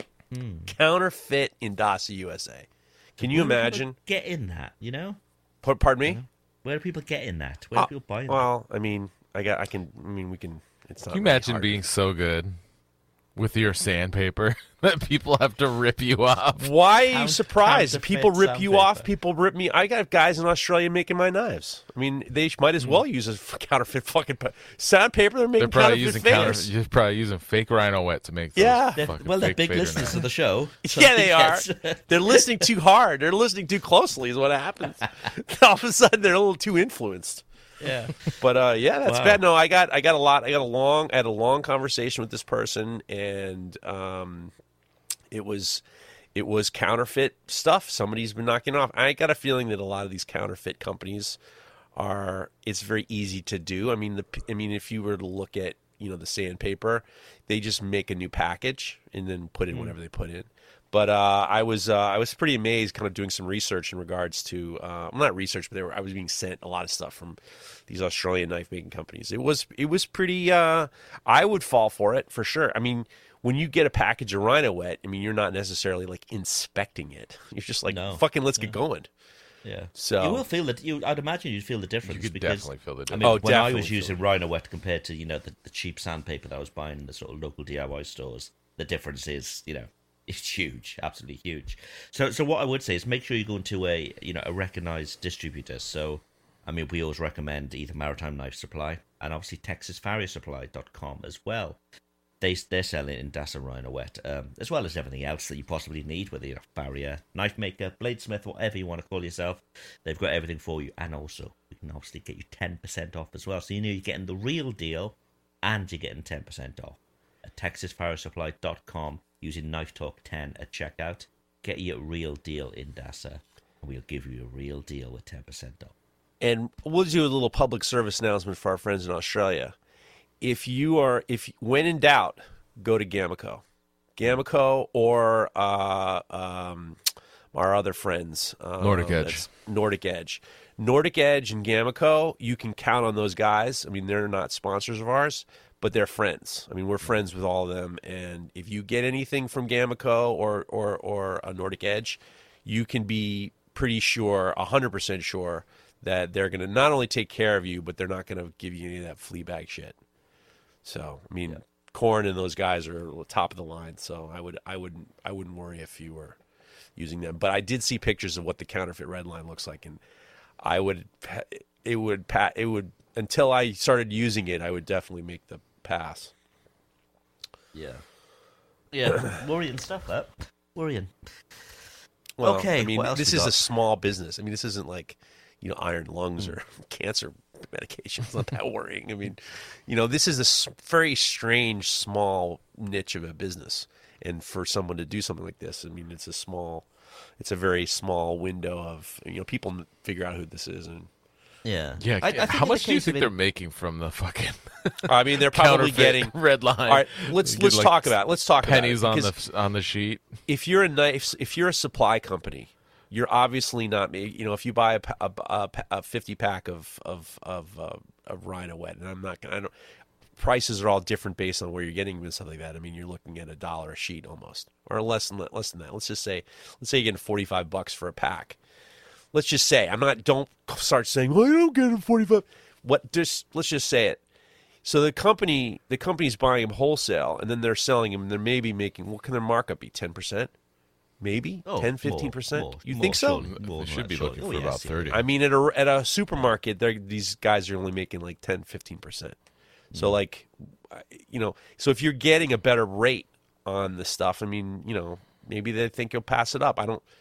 Counterfeit Indasa U S A. Can you Where do people imagine? get in that? You know, Pa- Pardon me? where do people get in that? Where Uh, do people buy that? well, I mean, I got, I can, I mean, we can. It's not. Can you really imagine hard. being so good with your sandpaper that people have to rip you off? Why are you Count- surprised? counterfeit People rip you off. sandpaper. People rip me. I got guys in Australia making my knives. I mean, they sh- might as Hmm. well use a f- counterfeit fucking pa- sandpaper. They're They're making probably counterfeit using counter, faders. you're probably using fake Rhino Wet to make those Yeah. They're- fucking well, they're fake big fader listeners knives. of the show. so Yeah, they are. yes. They're listening too hard. They're listening too closely. Is what happens. All of a sudden, they're a little too influenced. Yeah. But uh, yeah, that's Wow. bad. No, I got I got a lot. I got a long. I had a long conversation with this person, and um, it was it was counterfeit stuff. Somebody's been knocking off. I got a feeling that a lot of these counterfeit companies are. It's very easy to do. I mean, the I mean, if you were to look at you know the sandpaper, they just make a new package and then put in whatever they put in. But uh, I was uh, I was pretty amazed, kind of doing some research in regards to uh, well, not research, but they were I was being sent a lot of stuff from these Australian knife making companies. It was it was pretty. Uh, I would fall for it for sure. I mean, when you get a package of Rhino Wet, I mean, you're not necessarily like inspecting it. You're just like, No. fucking, let's get going. Yeah. So- you will feel that. You, I'd imagine you'd feel the difference. You could because, definitely feel the I mean, difference. Oh, when I definitely was feel using Rhino Wet compared to you know the, the cheap sandpaper that I was buying in the sort of local D I Y stores, the difference is you know it's huge, absolutely huge. So, so what I would say is make sure you go into a you know a recognized distributor. So, I mean, we always recommend either Maritime Knife Supply and obviously Texas Farrier Supply dot com as well. They, they're selling Indasa Rhino Wet, um, as well as everything else that you possibly need, whether you're a farrier, knife maker, bladesmith, whatever you want to call yourself. They've got everything for you. And also, we can obviously get you ten percent off as well. So you know you're getting the real deal and you're getting ten percent off. At Texas Farrier Supply dot com, using Knife Talk ten at checkout, get you a real deal Indasa, and we'll give you a real deal with ten percent off. And we'll do a little public service announcement for our friends in Australia. If you are, if when in doubt, go to Gamaco, Gamaco, or uh, um, our other friends, uh, Nordic Edge, Nordic Edge, Nordic Edge, and Gamaco. You can count on those guys. I mean, they're not sponsors of ours, but they're friends. I mean, we're friends with all of them. And if you get anything from Gamaco or or or a Nordic Edge, you can be pretty sure, a hundred percent sure, that they're going to not only take care of you, but they're not going to give you any of that flea bag shit. So, I mean, yeah. Korn and those guys are top of the line. So I would, I wouldn't, I wouldn't worry if you were using them. But I did see pictures of what the counterfeit red line looks like, and I would, it would, it would, until I started using it, I would definitely make the pass. Yeah, yeah, worrying stuff. That worrying. Well, okay, I mean, what else this we is got? a small business. I mean, this isn't like, you know, iron lungs or cancer medication. It's not that worrying. I mean, you know, this is a s- very strange, small niche of a business. And for someone to do something like this, I mean, it's a small, it's a very small window of, you know, people figure out who this is. And Yeah, Yeah, I, I think how in the much do you case think of they're it- making from the fucking I mean, they're probably counterfeit getting red line? All right, let's Get let's like talk about it. Let's talk pennies about on it. the on the sheet. If you're a knife, if you're a supply company, you're obviously not. You know, if you buy a, a, a, a fifty pack of of of, uh, of Rhino Wet, and I'm not gonna. I don't, prices are all different based on where you're getting them and stuff like that. I mean, you're looking at a dollar a sheet almost, or less than less than that. Let's just say, let's say you're getting forty-five bucks for a pack. Let's just say, I'm not. Don't start saying, well, I don't get it forty-five. What? Just let's just say it. So the company, the company's buying them wholesale, and then they're selling them. And they're maybe making. What can their markup be? ten percent. Maybe Oh, ten, fifteen percent. more, more, You more, think so? surely, They more than should that, be surely. looking Oh, for yes, about yeah. thirty. I mean, at a at a supermarket, they're, these guys are only making like ten, fifteen percent. So like, you know, so if you're getting a better rate on the stuff, I mean, you know, maybe they think you'll pass it up. I don't.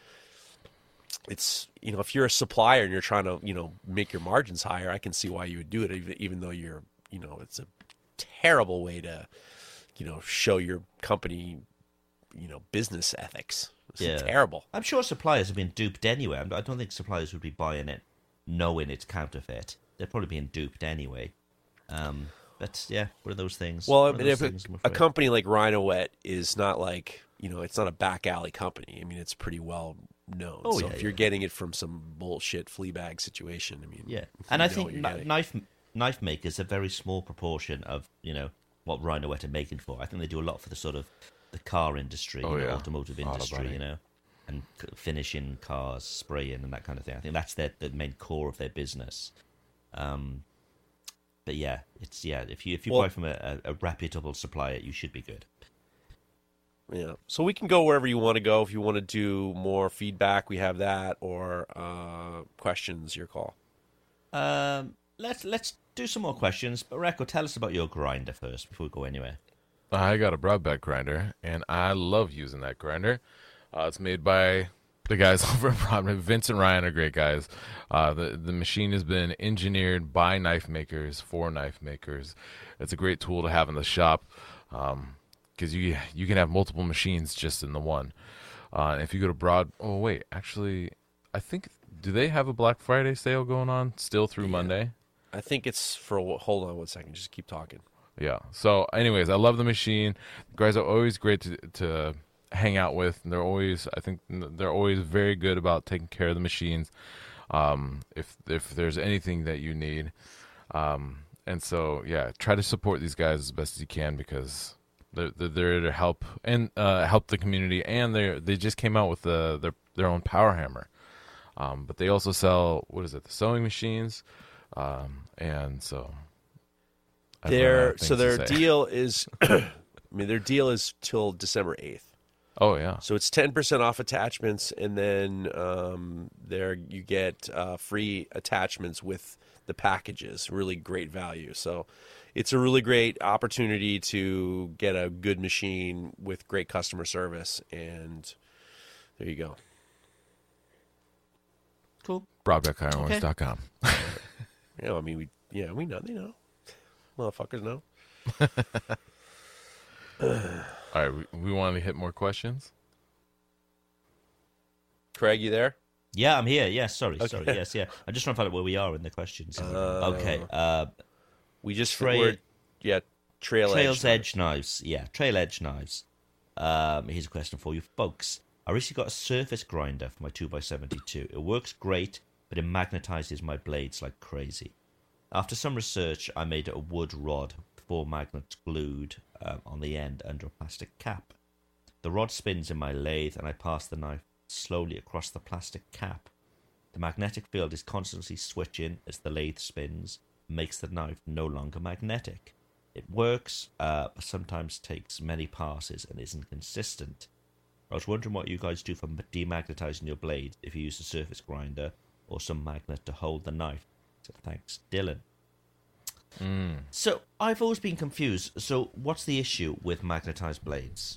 It's, you know, if you're a supplier and you're trying to, you know, make your margins higher, I can see why you would do it, even, even though you're, you know, it's a terrible way to, you know, show your company, you know, business ethics. It's Yeah. terrible. I'm sure suppliers have been duped anyway. I'm- I don't think suppliers would be buying it knowing it's counterfeit. They're probably being duped anyway. Um, but yeah, one of those things. Well, I One of mean, those if a, things, I'm a afraid. company like Rhino Wet is not like, you know, it's not a back alley company. I mean, it's pretty well known. Oh, so yeah, if you're yeah. getting it from some bullshit flea bag situation, I mean, Yeah, you and I know think what you're kni- getting. knife knife makers a very small proportion of you know what Rhino Wet are making for. I think they do a lot for the sort of the car industry, Oh, you know, yeah. automotive Auto industry, body. you know, and c- finishing cars, spraying and that kind of thing. I think that's their the main core of their business. Um, but yeah, it's yeah. If you if you Well- buy from a, a, a reputable supplier, you should be good. Yeah. So we can go wherever you want to go. If you want to do more feedback, we have that, or uh, questions, your call. Um, let's let's do some more questions. But Rekko, tell us about your grinder first before we go anywhere. I got a broadback grinder, and I love using that grinder. Uh, it's made by the guys over at Broadback. Vince and Ryan are great guys. Uh, the the machine has been engineered by knife makers for knife makers. It's a great tool to have in the shop because you you can have multiple machines just in the one. Uh, and if you go to Broad, oh wait, actually, I think do they have a Black Friday sale going on still through Monday? I think it's for. a wh- Hold on one second. Just keep talking. Yeah. So, anyways, I love the machine. The guys are always great to to hang out with. And they're always, I think, they're always very good about taking care of the machines. Um, if if there's anything that you need, um, and so yeah, try to support these guys as best as you can because they're they're there to help and uh, help the community. And they they just came out with the, their their own power hammer. Um, but they also sell what is it, the sewing machines, um, and so. I've run out Their of so things to their say. deal is, I mean, their deal is till December eighth. Oh yeah. So it's ten percent off attachments, and then um, there you get uh, free attachments with the packages. Really great value. So it's a really great opportunity to get a good machine with great customer service, and there you go. Cool. broadback ironworks dot com. You know, I mean, we yeah, we know, they know, motherfuckers know. All right, we, we want to hit more questions. Craig, you there? Yeah, I'm here. Yeah, sorry, Okay. sorry. Yes, yeah. I'm just trying to find out where we are in the questions. Uh, okay. Uh, We just Trail- we're, yeah, trail Trail's edge. edge knives. Yeah, trail edge knives. Um, here's a question for you folks. I recently got a surface grinder for my two by seventy-two. It works great, but it magnetizes my blades like crazy. After some research, I made a wood rod with four magnets glued um, on the end under a plastic cap. The rod spins in my lathe, and I pass the knife slowly across the plastic cap. The magnetic field is constantly switching as the lathe spins, makes the knife no longer magnetic. It works, uh, but sometimes takes many passes and isn't consistent. I was wondering what you guys do for demagnetizing your blade, if you use a surface grinder or some magnet to hold the knife. So thanks, Dylan. Mm. So I've always been confused. So what's the issue with magnetized blades?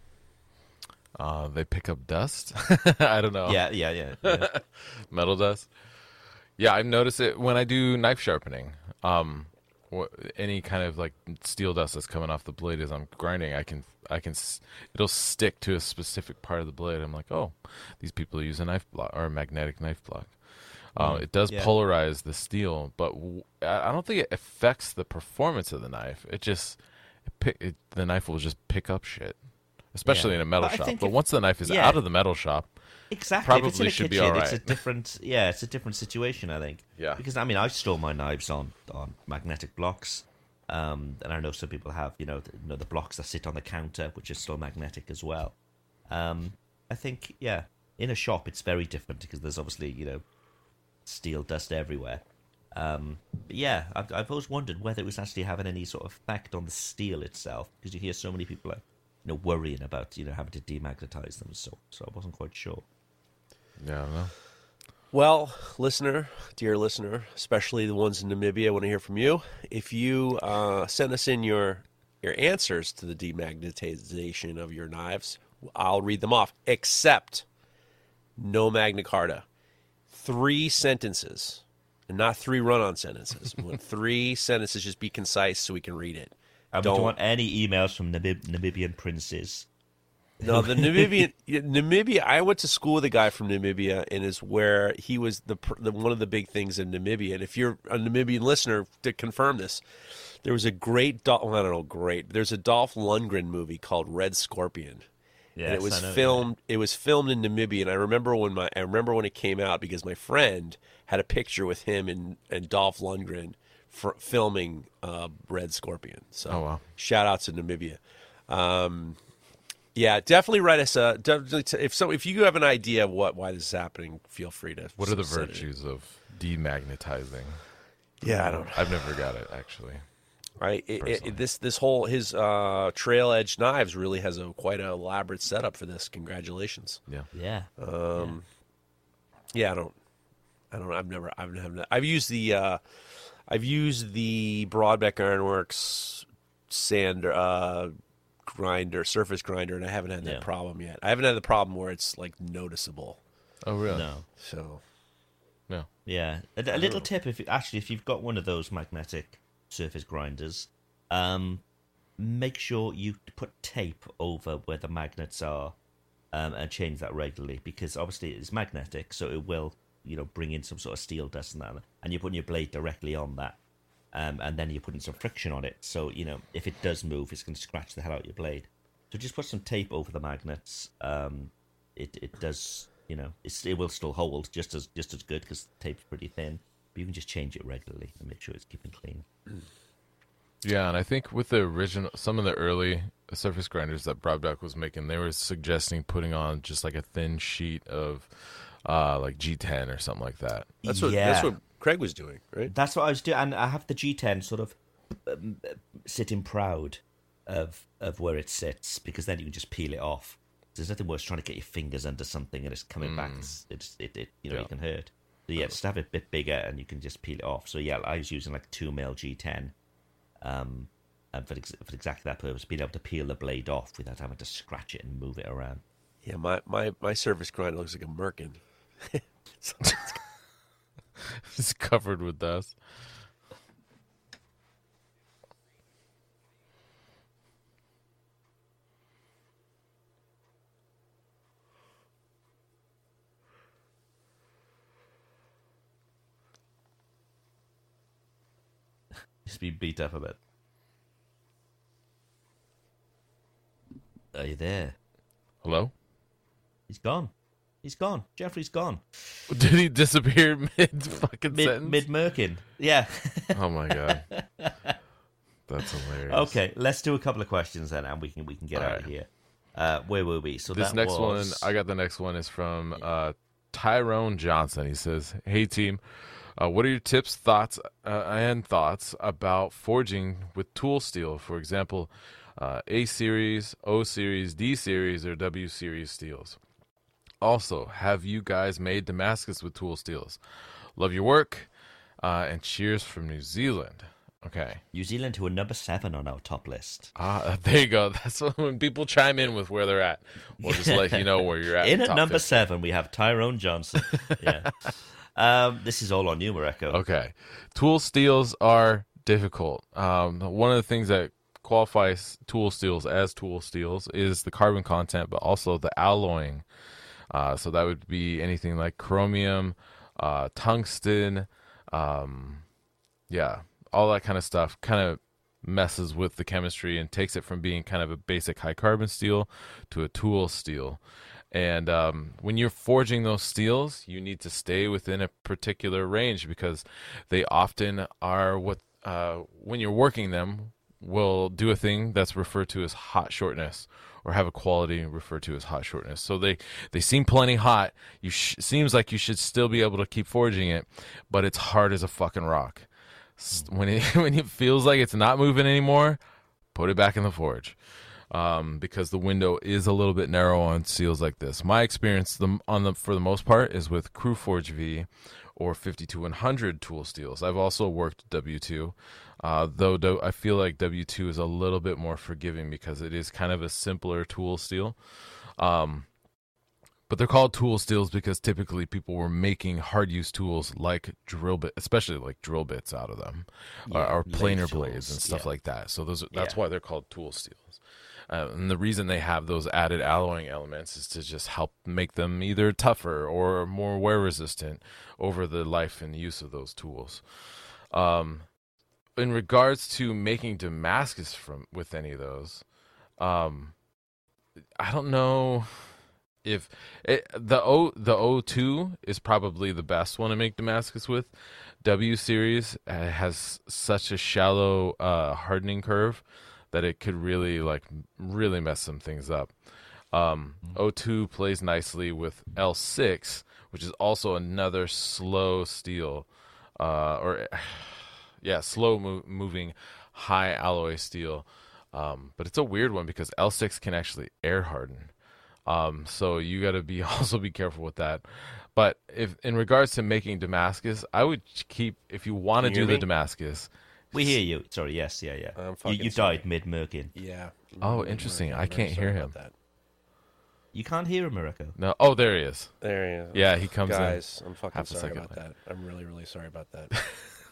Uh, they pick up dust. I don't know. Yeah, yeah, yeah. yeah. Metal dust. Yeah, I've noticed it when I do knife sharpening. Um, wh- any kind of like steel dust that's coming off the blade as I'm grinding, I can, I can, s- it'll stick to a specific part of the blade. I'm like, oh, these people use a knife block or a magnetic knife block. Uh, it does yeah. polarize the steel, but w- I I don't think it affects the performance of the knife. It just, it pick, it, the knife will just pick up shit, especially Yeah. in a metal But I shop. think But if- once the knife is yeah. out of the metal shop, Exactly. If it's in Probably a should be kitchen, all It's a right. different, yeah, it's a different situation, I think. Yeah. Because I mean, I store my knives on, on magnetic blocks, um, and I know some people have, you know, the, you know, the blocks that sit on the counter, which is still magnetic as well. Um, I think, yeah, in a shop it's very different because there's obviously, you know, steel dust everywhere. Um, but yeah, I've, I've always wondered whether it was actually having any sort of effect on the steel itself, because you hear so many people, like, you know, worrying about, you know, having to demagnetize them. So, so I wasn't quite sure. yeah, I don't know. Well, listener, dear listener, especially the ones in Namibia, I want to hear from you. If you uh, send us in your your answers to the demagnetization of your knives, I'll read them off, except no Magna Carta. Three sentences, and not three run-on sentences. We want three sentences, just be concise so we can read it. I Don't- don't want any emails from Namib- Namibian princes. No, the Namibian Namibia. I went to school with a guy from Namibia, and is where he was the, pr- the one of the big things in Namibia. And if you're a Namibian listener, to confirm this, there was a great, Dol- well, I don't know, great. There's a Dolph Lundgren movie called Red Scorpion, and it Yes, was I know, filmed. It was filmed in Namibia, and I remember when my I remember when it came out because my friend had a picture with him and and Dolph Lundgren for filming uh, Red Scorpion. So, Oh, wow. shout out to Namibia. Um, Yeah, definitely write us. Uh, definitely t- if so, if you have an idea of what why this is happening, feel free to. What are the send it. virtues of demagnetizing? Yeah, I don't. I've never got it actually. Right, it, it, Personally. this this whole his uh, trail edge knives really has a quite a elaborate setup for this. Congratulations. Yeah. Yeah. Um, yeah, I don't. I don't. I've never. I've never. I've used the. Uh, I've used the Broadbeck Ironworks sand uh, grinder, surface grinder, and I haven't had that Yeah. problem yet. I haven't had the problem where it's like noticeable. Oh really? No. So Yeah. Yeah. A, a little tip: if you, actually, if you've got one of those magnetic surface grinders, um, make sure you put tape over where the magnets are, um, and change that regularly, because obviously it's magnetic, so it will, you know, bring in some sort of steel dust and that, and you're putting your blade directly on that, um, and then you're putting some friction on it, so you know if it does move, it's going to scratch the hell out of your blade. So just put some tape over the magnets. Um, it it does, you know, it's, it will still hold just as just as good because the tape's pretty thin. But you can just change it regularly and make sure it's keeping clean. Yeah, and I think with the original, some of the early surface grinders that Broadbeck was making, they were suggesting putting on just like a thin sheet of, uh, like G ten or something like that. that's what Yeah. that's what Craig was doing, right? That's what I was doing, and I have the G ten sort of um, sitting proud of of where it sits, because then you can just peel it off. There's nothing worse trying to get your fingers under something and it's coming back. It's, it's it, it you know Yeah. you can hurt. So yeah, just have it a bit bigger and you can just peel it off. So yeah, I was using like two mil G ten, um, and for ex- for exactly that purpose, being able to peel the blade off without having to scratch it and move it around. Yeah, my my my surface grinder looks like a merkin. It's covered with dust. He's been beat up a bit. Are you there? Hello? He's gone. He's gone. Jeffrey's gone. Did he disappear mid fucking Mid sentence? mid Merkin. Yeah. Oh my god. That's hilarious. Okay, let's do a couple of questions then, and we can we can get All out right. of here. Uh, where were we? So This that next was... one, I got the next one is from uh, Tyrone Johnson. He says, "Hey team, uh, what are your tips, thoughts, uh, and thoughts about forging with tool steel? For example, uh, A series, O series, D series, or W series steels. Also, have you guys made Damascus with tool steels? Love your work, uh, and cheers from New Zealand." Okay. New Zealand, who are number seven on our top list. Ah, there you go. That's when people chime in with where they're at. We'll just let you know where you're at. In at top number fifty. seven, we have Tyrone Johnson. Yeah. um, this is all on you, Mareko. Okay. Tool steels are difficult. Um, one of the things that qualifies tool steels as tool steels is the carbon content, but also the alloying. Uh, so that would be anything like chromium, uh, tungsten, um, yeah, all that kind of stuff kind of messes with the chemistry and takes it from being kind of a basic high carbon steel to a tool steel. And um, when you're forging those steels, you need to stay within a particular range because they often are what, uh, when you're working them, will do a thing that's referred to as hot shortness, or have a quality referred to as hot shortness. So they, they seem plenty hot. You sh- seems like you should still be able to keep forging it, but it's hard as a fucking rock. S- When it when it feels like it's not moving anymore, put it back in the forge. Um, because the window is a little bit narrow on steels like this. My experience the, on the for the most part is with CrewForge V or fifty-two one hundred tool steels. I've also worked W two, uh, though do, I feel like W two is a little bit more forgiving because it is kind of a simpler tool steel. Um, but they're called tool steels because typically people were making hard-use tools like drill bit, especially like drill bits out of them, Yeah, or, or planer lathe blades and tools, stuff yeah. like that. So those are, that's Yeah. why they're called tool steels. Uh, and the reason they have those added alloying elements is to just help make them either tougher or more wear resistant over the life and use of those tools. Um, in regards to making Damascus from with any of those, um, I don't know if it, the O the O two is probably the best one to make Damascus with. W series uh, has such a shallow uh, hardening curve that it could really like really mess some things up. Um, O two plays nicely with L six, which is also another slow steel, uh, or yeah, slow mo- moving high alloy steel. Um, but it's a weird one because L six can actually air harden. Um, so you got to be also be careful with that. But if in regards to making Damascus, I would keep if you want to Can do you the hear me? Damascus. We hear you. Sorry, yes, yeah, yeah. I'm you fucking you sorry. died mid-Merkin. Yeah. Oh, interesting. I'm I very can't sorry hear about him. that. You can't hear him, Mareko. No. Oh, there he is. There he is. Yeah, he comes in. Guys, I'm fucking half a sorry second about late. that. I'm really, really sorry about that. Did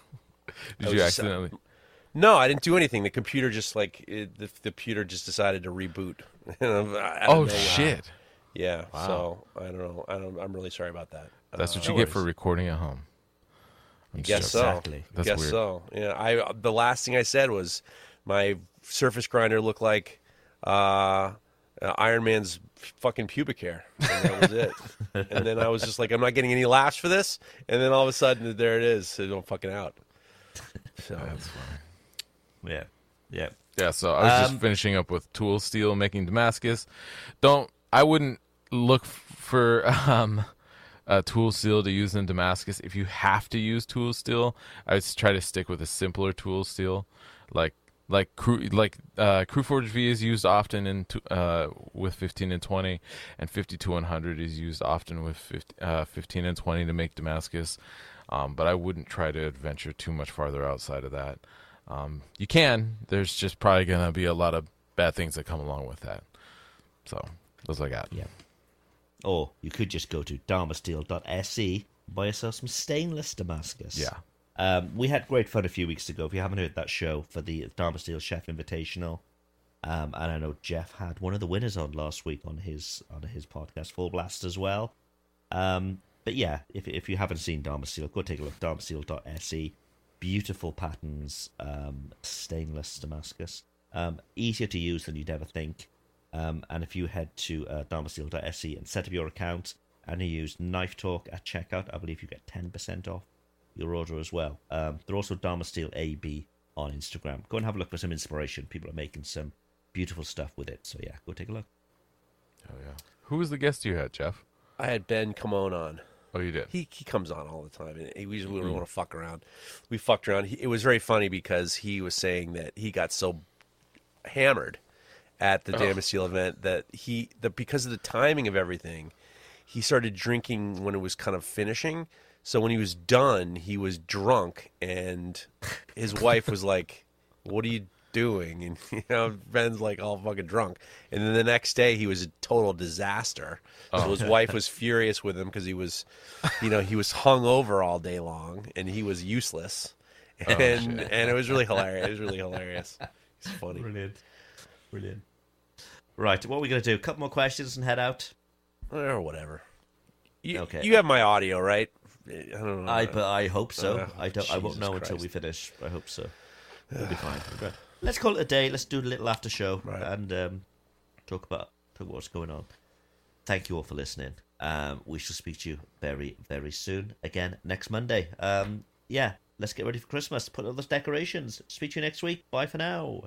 I you was just- accidentally? No, I didn't do anything. The computer just like it, the, the computer just decided to reboot. I don't Oh know. shit! Yeah. Wow. So I don't know. I don't. I'm really sorry about that. That's what Uh, you no get for worries. recording at home. I'm Guess just so. joking. Exactly. That's Guess weird. so. Yeah. I the last thing I said was my surface grinder looked like uh, uh, Iron Man's fucking pubic hair. And that was it. And then I was just like, I'm not getting any laughs for this. And then all of a sudden, there it is. So I'm fucking out. So That's funny. Yeah, yeah. Yeah, so I was Um, just finishing up with tool steel making Damascus. Don't I wouldn't look f- for um, uh, tool steel to use in Damascus. If you have to use tool steel, I would try to stick with a simpler tool steel, like like crew like uh, CrewForge V is used often in t- uh, with fifteen and twenty, and fifty-two one hundred is used often with fifty, uh, fifteen and twenty to make Damascus. Um, but I wouldn't try to adventure too much farther outside of that. Um, you can. There's just probably going to be a lot of bad things that come along with that. So, those I got. Yeah. Or you could just go to dharmasteel dot s e and buy yourself some stainless Damascus. Yeah. Um, we had great fun a few weeks ago. If you haven't heard that show for the Dharma Steel Chef Invitational, um, and I know Jeff had one of the winners on last week on his on his podcast, Full Blast, as well. Um, but yeah, if if you haven't seen Dharma Steel, go take a look. dharmasteel dot s e. beautiful patterns, um, stainless Damascus, um, easier to use than you'd ever think. Um, and if you head to uh, dharmasteel dot s e and set up your account and you use Knife Talk at checkout, I believe you get ten percent off your order as well. Um, they're also Dharmasteel A B on Instagram. Go and have a look for some inspiration. People are making some beautiful stuff with it. So yeah, go take a look. Oh yeah. Who was the guest you had, Jeff? I had Ben Camone on. Oh, you did. He he comes on all the time, and he, we just we don't want to fuck around. We fucked around. He, it was very funny because he was saying that he got so hammered at the Oh. Damascene event that he the because of the timing of everything, he started drinking when it was kind of finishing. So when he was done, he was drunk, and his wife was like, "What are you doing?" And you know, Ben's like all fucking drunk. And then the next day, he was a total disaster. So his wife was furious with him because he was, you know, he was hung over all day long, and he was useless. And and it was really hilarious. It was really hilarious. It's funny. Brilliant. Brilliant. Right, what are we going to do? A couple more questions and head out? Or whatever. You, Okay. You have my audio, right? I don't know. I but I hope so. Uh, I don't. I won't Jesus know until Christ. we finish. I hope so. We'll be fine. Right. Let's call it a day. Let's do a little after show Right. and um, talk about talk about what's going on. Thank you all for listening. Um, we shall speak to you very very soon again next Monday. Um, yeah, let's get ready for Christmas. Put all those decorations. Speak to you next week. Bye for now.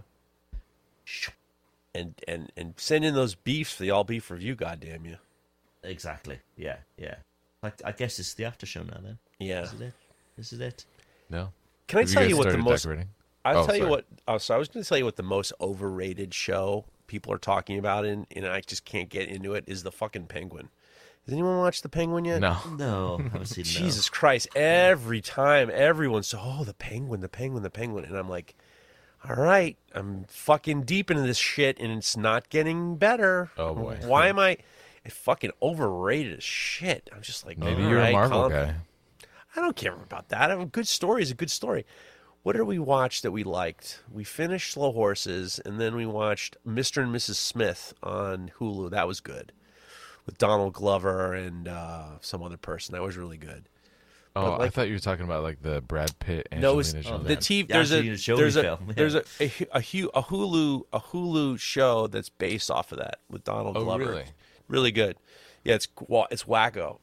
And and and send in those beefs for the all beef review. Goddamn you. Exactly. Yeah. Yeah. I, I guess it's the after show now. Then. Yeah. This is it. This is it. No. Can I Have tell guys you what the started most? decorating? I'll Oh, tell you sorry. what. Oh, so I was going to tell you what the most overrated show people are talking about, and and I just can't get into it. Is the fucking Penguin. Has anyone watched the Penguin yet? No. No, I haven't seen. no. Jesus Christ! Every time, everyone's so, oh, the Penguin, the Penguin, the Penguin, and I'm like, all right, I'm fucking deep into this shit, and it's not getting better. Oh, boy. Why am I? It fucking overrated as shit. I'm just like, Maybe all you're right, a Marvel calm- guy. I don't care about that. A good story is a good story. What did we watch that we liked? We finished Slow Horses, and then we watched Mister and Missus Smith on Hulu. That was good, with Donald Glover and uh, some other person. That was really good. Oh, But, like- I thought you were talking about like the Brad Pitt, No, Angelina it's, Jolie. the T V. Yeah, There's a Angelina Jolie there's a film, yeah. there's a a, a, Hu- a Hulu a Hulu show that's based off of that with Donald Oh, Glover. really? Really good. Yeah, it's wa- it's wacko.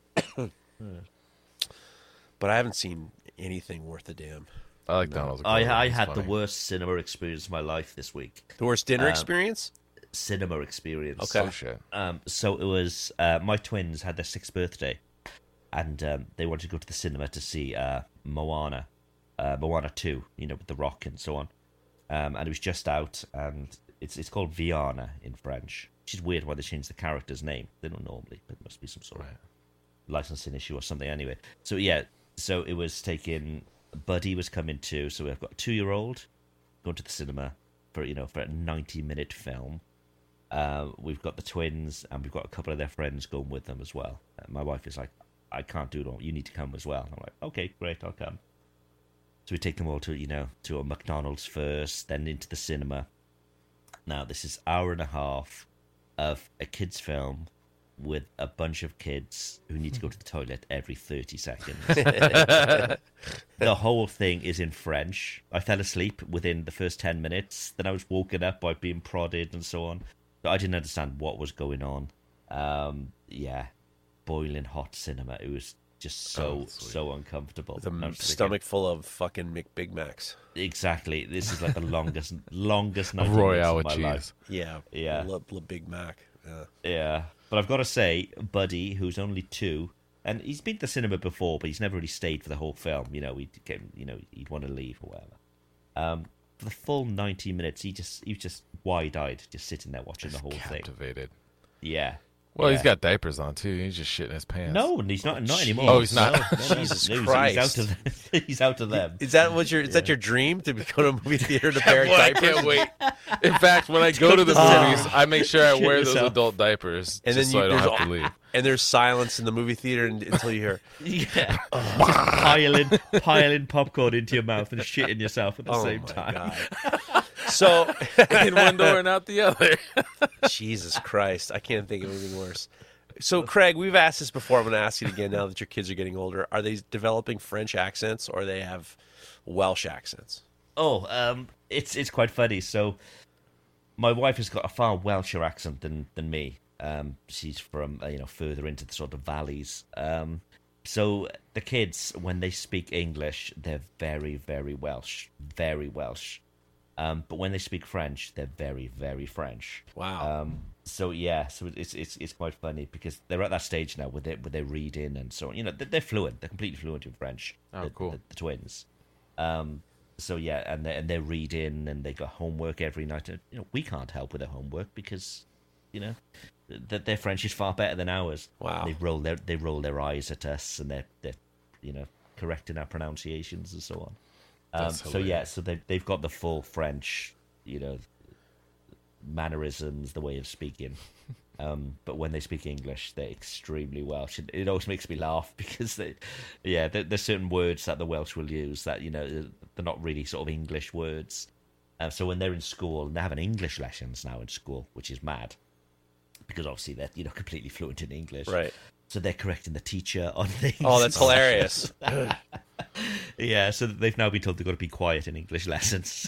But I haven't seen anything worth a damn. I like Donald I, Glover. I He's had funny. the worst cinema experience of my life this week. The worst dinner Um, experience? Cinema experience. Okay. Oh shit. Um, so it was uh, my twins had their sixth birthday, and um, they wanted to go to the cinema to see uh, Moana, uh, Moana two. You know, with the Rock and so on. Um, and it was just out, and it's it's called Viana in French, which is weird why they changed the character's name. They don't normally, but it must be some sort of licensing issue or something. Anyway, so yeah, so it was taking. Buddy was coming too, so we've got a two-year-old going to the cinema for you know for a ninety-minute film. Uh, we've got the twins, and we've got a couple of their friends going with them as well. Uh, my wife is like, I can't do it all. You need to come as well. And I'm like, okay, great, I'll come. So we take them all to, you know, to a McDonald's first, then into the cinema. Now, this is hour and a half of a kid's film with a bunch of kids who need to go to the toilet every thirty seconds. The whole thing is in French. I fell asleep within the first ten minutes. Then I was woken up by being prodded and so on. But I didn't understand what was going on. Um, yeah, boiling hot cinema. It was just so, Oh, sweet. so uncomfortable. With a And I was thinking, stomach full of fucking Mc Big Macs. Exactly. This is like the longest, longest night Royale of with my cheese. life. Yeah. Yeah. Love, love Big Mac. Yeah. Yeah, but I've got to say, Buddy, who's only two, and he's been to the cinema before, but he's never really stayed for the whole film. You know, he'd get, you know, he'd want to leave or whatever. Um, for the full ninety minutes, he just he was just wide-eyed, just sitting there watching the whole thing. Captivated. Yeah. Well, yeah. he's got diapers on too. He's just shitting his pants. No, and he's not not anymore. Oh, he's not? No, no, no, Jesus no, he's- Christ. He's out of he's out of them. Is that what your is that your dream to go to a movie theater to pair Boy, I diapers? can't wait. In fact, when I go to the movies, I make sure I Shit wear those yourself. adult diapers And just then so you, I don't there's have to all- leave. and there's silence in the movie theater and, until you hear, Yeah, just piling piling popcorn into your mouth and shitting yourself at the oh same my time. God. So, In one door and out the other. Jesus Christ, I can't think of anything worse. So, Craig, we've asked this before. I'm going to ask it again now that your kids are getting older. Are they developing French accents or they have Welsh accents? Oh, um, it's it's quite funny. So, my wife has got a far Welsher accent than than me. Um, she's from uh, you know further into the sort of valleys. Um, so the kids, when they speak English, they're very very Welsh, very Welsh. Um, but when they speak French, they're very very French. Wow. Um, so yeah, so it's it's it's quite funny because they're at that stage now where they where they're reading and so on. You know, they're, they're fluent. They're completely fluent in French. Oh, the, cool. The, the twins. Um, so yeah, and they're, and they're reading and they got homework every night. And, you know, we can't help with their homework because, you know, that their French is far better than ours. Wow. They roll their they roll their eyes at us and they're they're you know correcting our pronunciations and so on. Um, That's so yeah, hilarious. so they they've got the full French, you know, mannerisms, the way of speaking. Um, but when they speak English, they're extremely Welsh. It, it always makes me laugh because, they, yeah, there, there's certain words that the Welsh will use that, you know, they're not really sort of English words. Uh, so when they're in school, and they're having English lessons now in school, which is mad, because obviously they're, you know, completely fluent in English. Right. So they're correcting the teacher on things. Oh, that's hilarious. Yeah, so they've now been told they've got to be quiet in English lessons.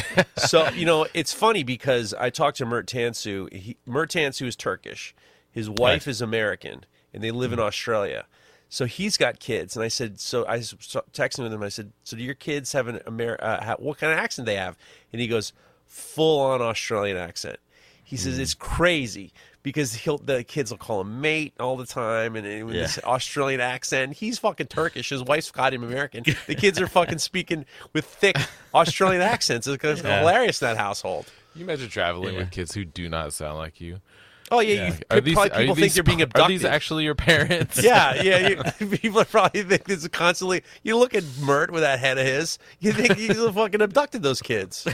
So, you know, it's funny because I talked to Mert Tansu. He, Mert Tansu is Turkish. His wife Right. is American, and they live in Australia. So he's got kids. And I said, so I was texting with him. I said, so do your kids have an Amer- uh, ha- what kind of accent they have? And he goes, full-on Australian accent. He says, it's crazy because he'll the kids will call him mate all the time, and, and with Yeah. this Australian accent. He's fucking Turkish. His wife's got him American. The kids are fucking speaking with thick Australian accents. It's, it's Yeah. hilarious in that household. Can you imagine traveling Yeah. with kids who do not sound like you? Oh yeah, Yeah. you Are these, probably are people these, think they're being Are abducted. these actually your parents? Yeah, yeah. You, people probably think this is constantly. You look at Mert with that head of his. You think he's fucking abducted those kids.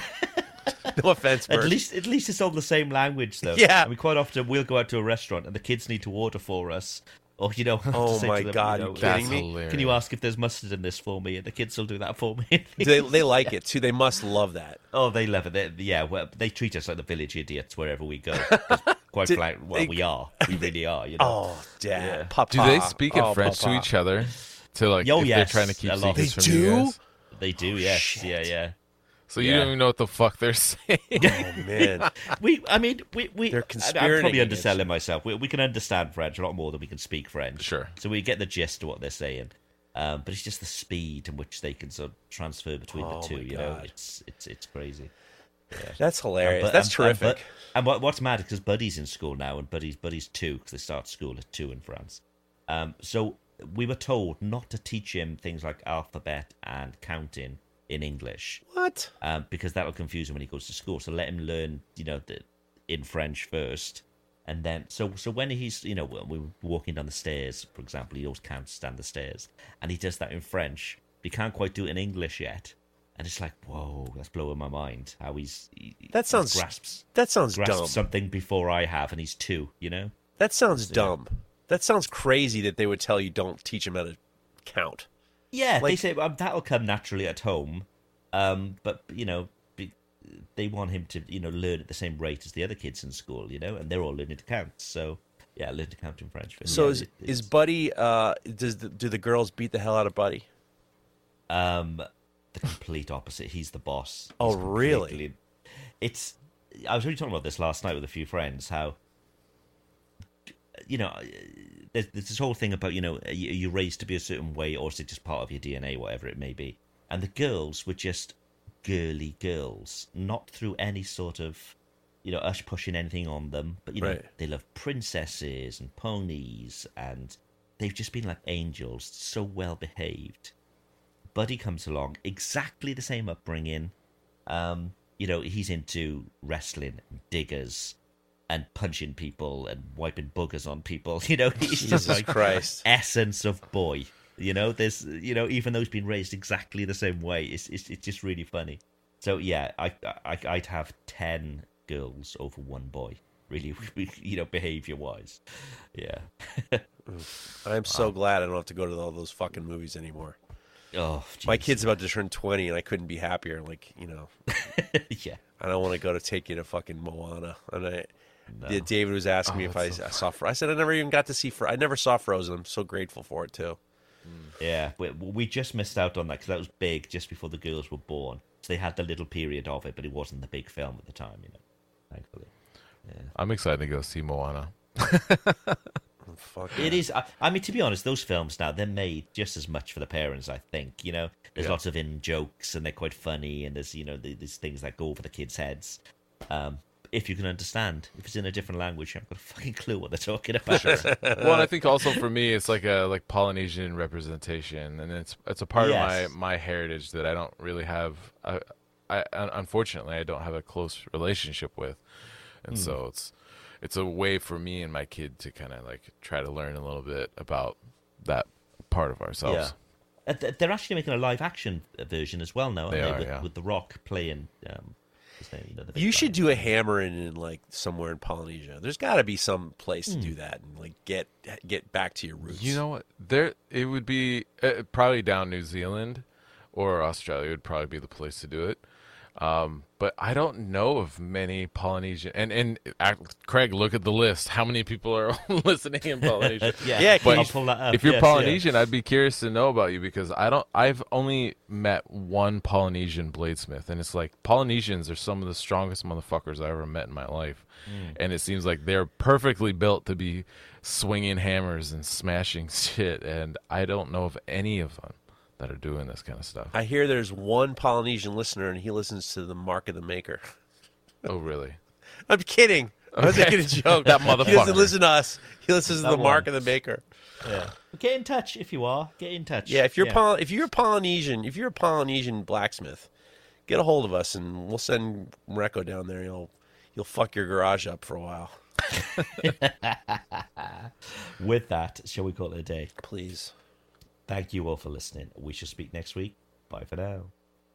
No offense, Mert. At least, at least it's all the same language, though. Yeah. I mean, quite often we'll go out to a restaurant and the kids need to order for us, or you know, have to Oh say my to them, God, you you know, kidding That's me? hilarious. can you ask if there's mustard in this for me? And the kids will do that for me. they they like it too. They must love that. Oh, they love it. They, yeah, well, they treat us like the village idiots wherever we go. 'Cause quite Did frank, well, they- we are. We really are. You know. Oh, Dad, Yeah. Papa. Do they speak in oh, French Papa. to each other? To like, Oh, if yes, they're trying to keep a lot. secrets They from you do? guys? They do. Yes. shit. Yeah. Yeah. So you Yeah. don't even know what the fuck they're saying. Oh man. We, I mean, we, we. They're I- I'm conspirating probably against underselling myself. We, we can understand French a lot more than we can speak French. Sure. So we get the gist of what they're saying. Um, but it's just the speed in which they can sort of transfer between Oh, the two. my You know, God. it's it's it's crazy. That's hilarious. But- That's and- terrific. And, but- and what, what's mad is because Buddy's in school now, and Buddy's Buddy's two because they start school at two in France. Um, so we were told not to teach him things like alphabet and counting in English. What? Um, because that'll confuse him when he goes to school. So let him learn, you know, the, in French first, and then so so when he's, you know, we were walking down the stairs, for example, he always counts down the stairs, and he does that in French. But he can't quite do it in English yet, and it's like, whoa, that's blowing my mind. How he's he, That he sounds- grasps That sounds grasps dumb. something before I have, and he's two, you know. That sounds dumb. That sounds crazy that they would tell you don't teach him how to count. Yeah, they Like- say um, that'll come naturally at home, um, but you know, be, they want him to, you know, learn at the same rate as the other kids in school, you know, and they're all learning to count. So yeah, learn to count in French. But So yeah, is it- is it's, Buddy? Uh, does the, do the girls beat the hell out of Buddy? um the complete opposite. He's the boss. Oh, He's really? completely- It's. I was really talking about this last night with a few friends. How, you know, there's, there's this whole thing about, you know, are you, are you raised to be a certain way, or is it just part of your D N A, whatever it may be? And the girls were just girly girls, not through any sort of, you know, us pushing anything on them, but you know, Right. they love princesses and ponies, and they've just been like angels, so well behaved. Buddy comes along, exactly the same upbringing. Um, you know, he's into wrestling, and diggers, and punching people and wiping boogers on people. You know, he's Jesus just like Christ. essence of boy. You know, there's, you know, even though he's been raised exactly the same way, it's it's, it's just really funny. So yeah, I, I I'd have ten girls over one boy. Really, you know, behavior wise. Yeah. I'm so glad I don't have to go to all those fucking movies anymore. Oh, My geez. kid's about to turn twenty, and I couldn't be happier. Like, you know, yeah. I don't want to go to take you to fucking Moana, and I, No. Yeah, David was asking Oh, me if I, that's so I saw. Fro- I said I never even got to see. Fro- I never saw Frozen. I'm so grateful for it too. Yeah, we, we just missed out on that because that was big just before the girls were born. So they had the little period of it, but it wasn't the big film at the time, you know. Thankfully, yeah. I'm excited to go see Moana. Fuck It is. I, I mean, to be honest, those films now they're made just as much for the parents. I think you know, there's Yeah. lots of in jokes and they're quite funny, and there's you know the, there's things that go over the kids' heads. Um, if you can understand, if it's in a different language, I've got a fucking clue what they're talking about. Well, and I think also for me, it's like a like Polynesian representation, and it's it's a part Yes. of my, my heritage that I don't really have. I, I unfortunately I don't have a close relationship with, and Hmm. so it's it's a way for me and my kid to kind of like try to learn a little bit about that part of ourselves. Uh, th- They're actually making a live action version as well now, aren't They they? are, with, yeah. with The Rock playing. Um, his name, you know, the big You should guy. do a hammering in like somewhere in Polynesia. There's got to be some place to do that and like get get back to your roots. You know what? There it would be uh, probably down New Zealand or Australia would probably be the place to do it. Um, but I don't know of many Polynesian and and uh, Craig, look at the list. How many people are listening in Polynesia? yeah, Yeah, but I'll pull that up. If you're yes, yeah. Polynesian, I'd be curious to know about you because I don't. I've only met one Polynesian bladesmith, and it's like Polynesians are some of the strongest motherfuckers I ever met in my life, Mm. and it seems like they're perfectly built to be swinging hammers and smashing shit, and I don't know of any of them that are doing this kind of stuff. I hear there's one Polynesian listener and he listens to the Mark of the Maker. Oh, really? I'm kidding. I was Okay. making a joke. That He doesn't motherfucker. listen to us. He listens to That the Mark one. of the Maker. Yeah. Get in touch if you are. Get in touch. Yeah, if you're yeah. Poly- if you're Polynesian, if you're a Polynesian blacksmith, get a hold of us and we'll send Recco down there. You'll you'll fuck your garage up for a while, With that, shall we call it a day? please. Thank you all for listening. We shall speak next week. Bye for now.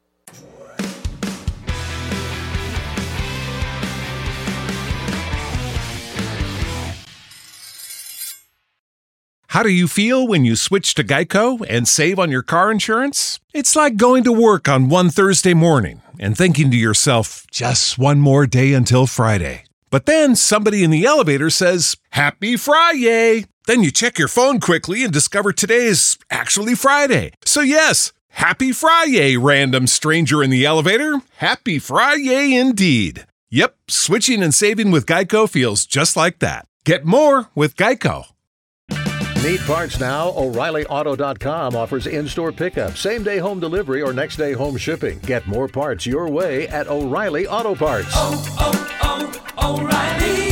How do you feel when you switch to Geico and save on your car insurance? It's like going to work on one Thursday morning and thinking to yourself, just one more day until Friday. But then somebody in the elevator says, Happy Friday! Then you check your phone quickly and discover today is actually Friday. So yes, Happy Friday, random stranger in the elevator. Happy Friday indeed. Yep, switching and saving with Geico feels just like that. Get more with Geico. Need parts now? O'Reilly Auto dot com offers in-store pickup, same-day home delivery, or next-day home shipping. Get more parts your way at O'Reilly Auto Parts. oh, oh, oh, O'Reilly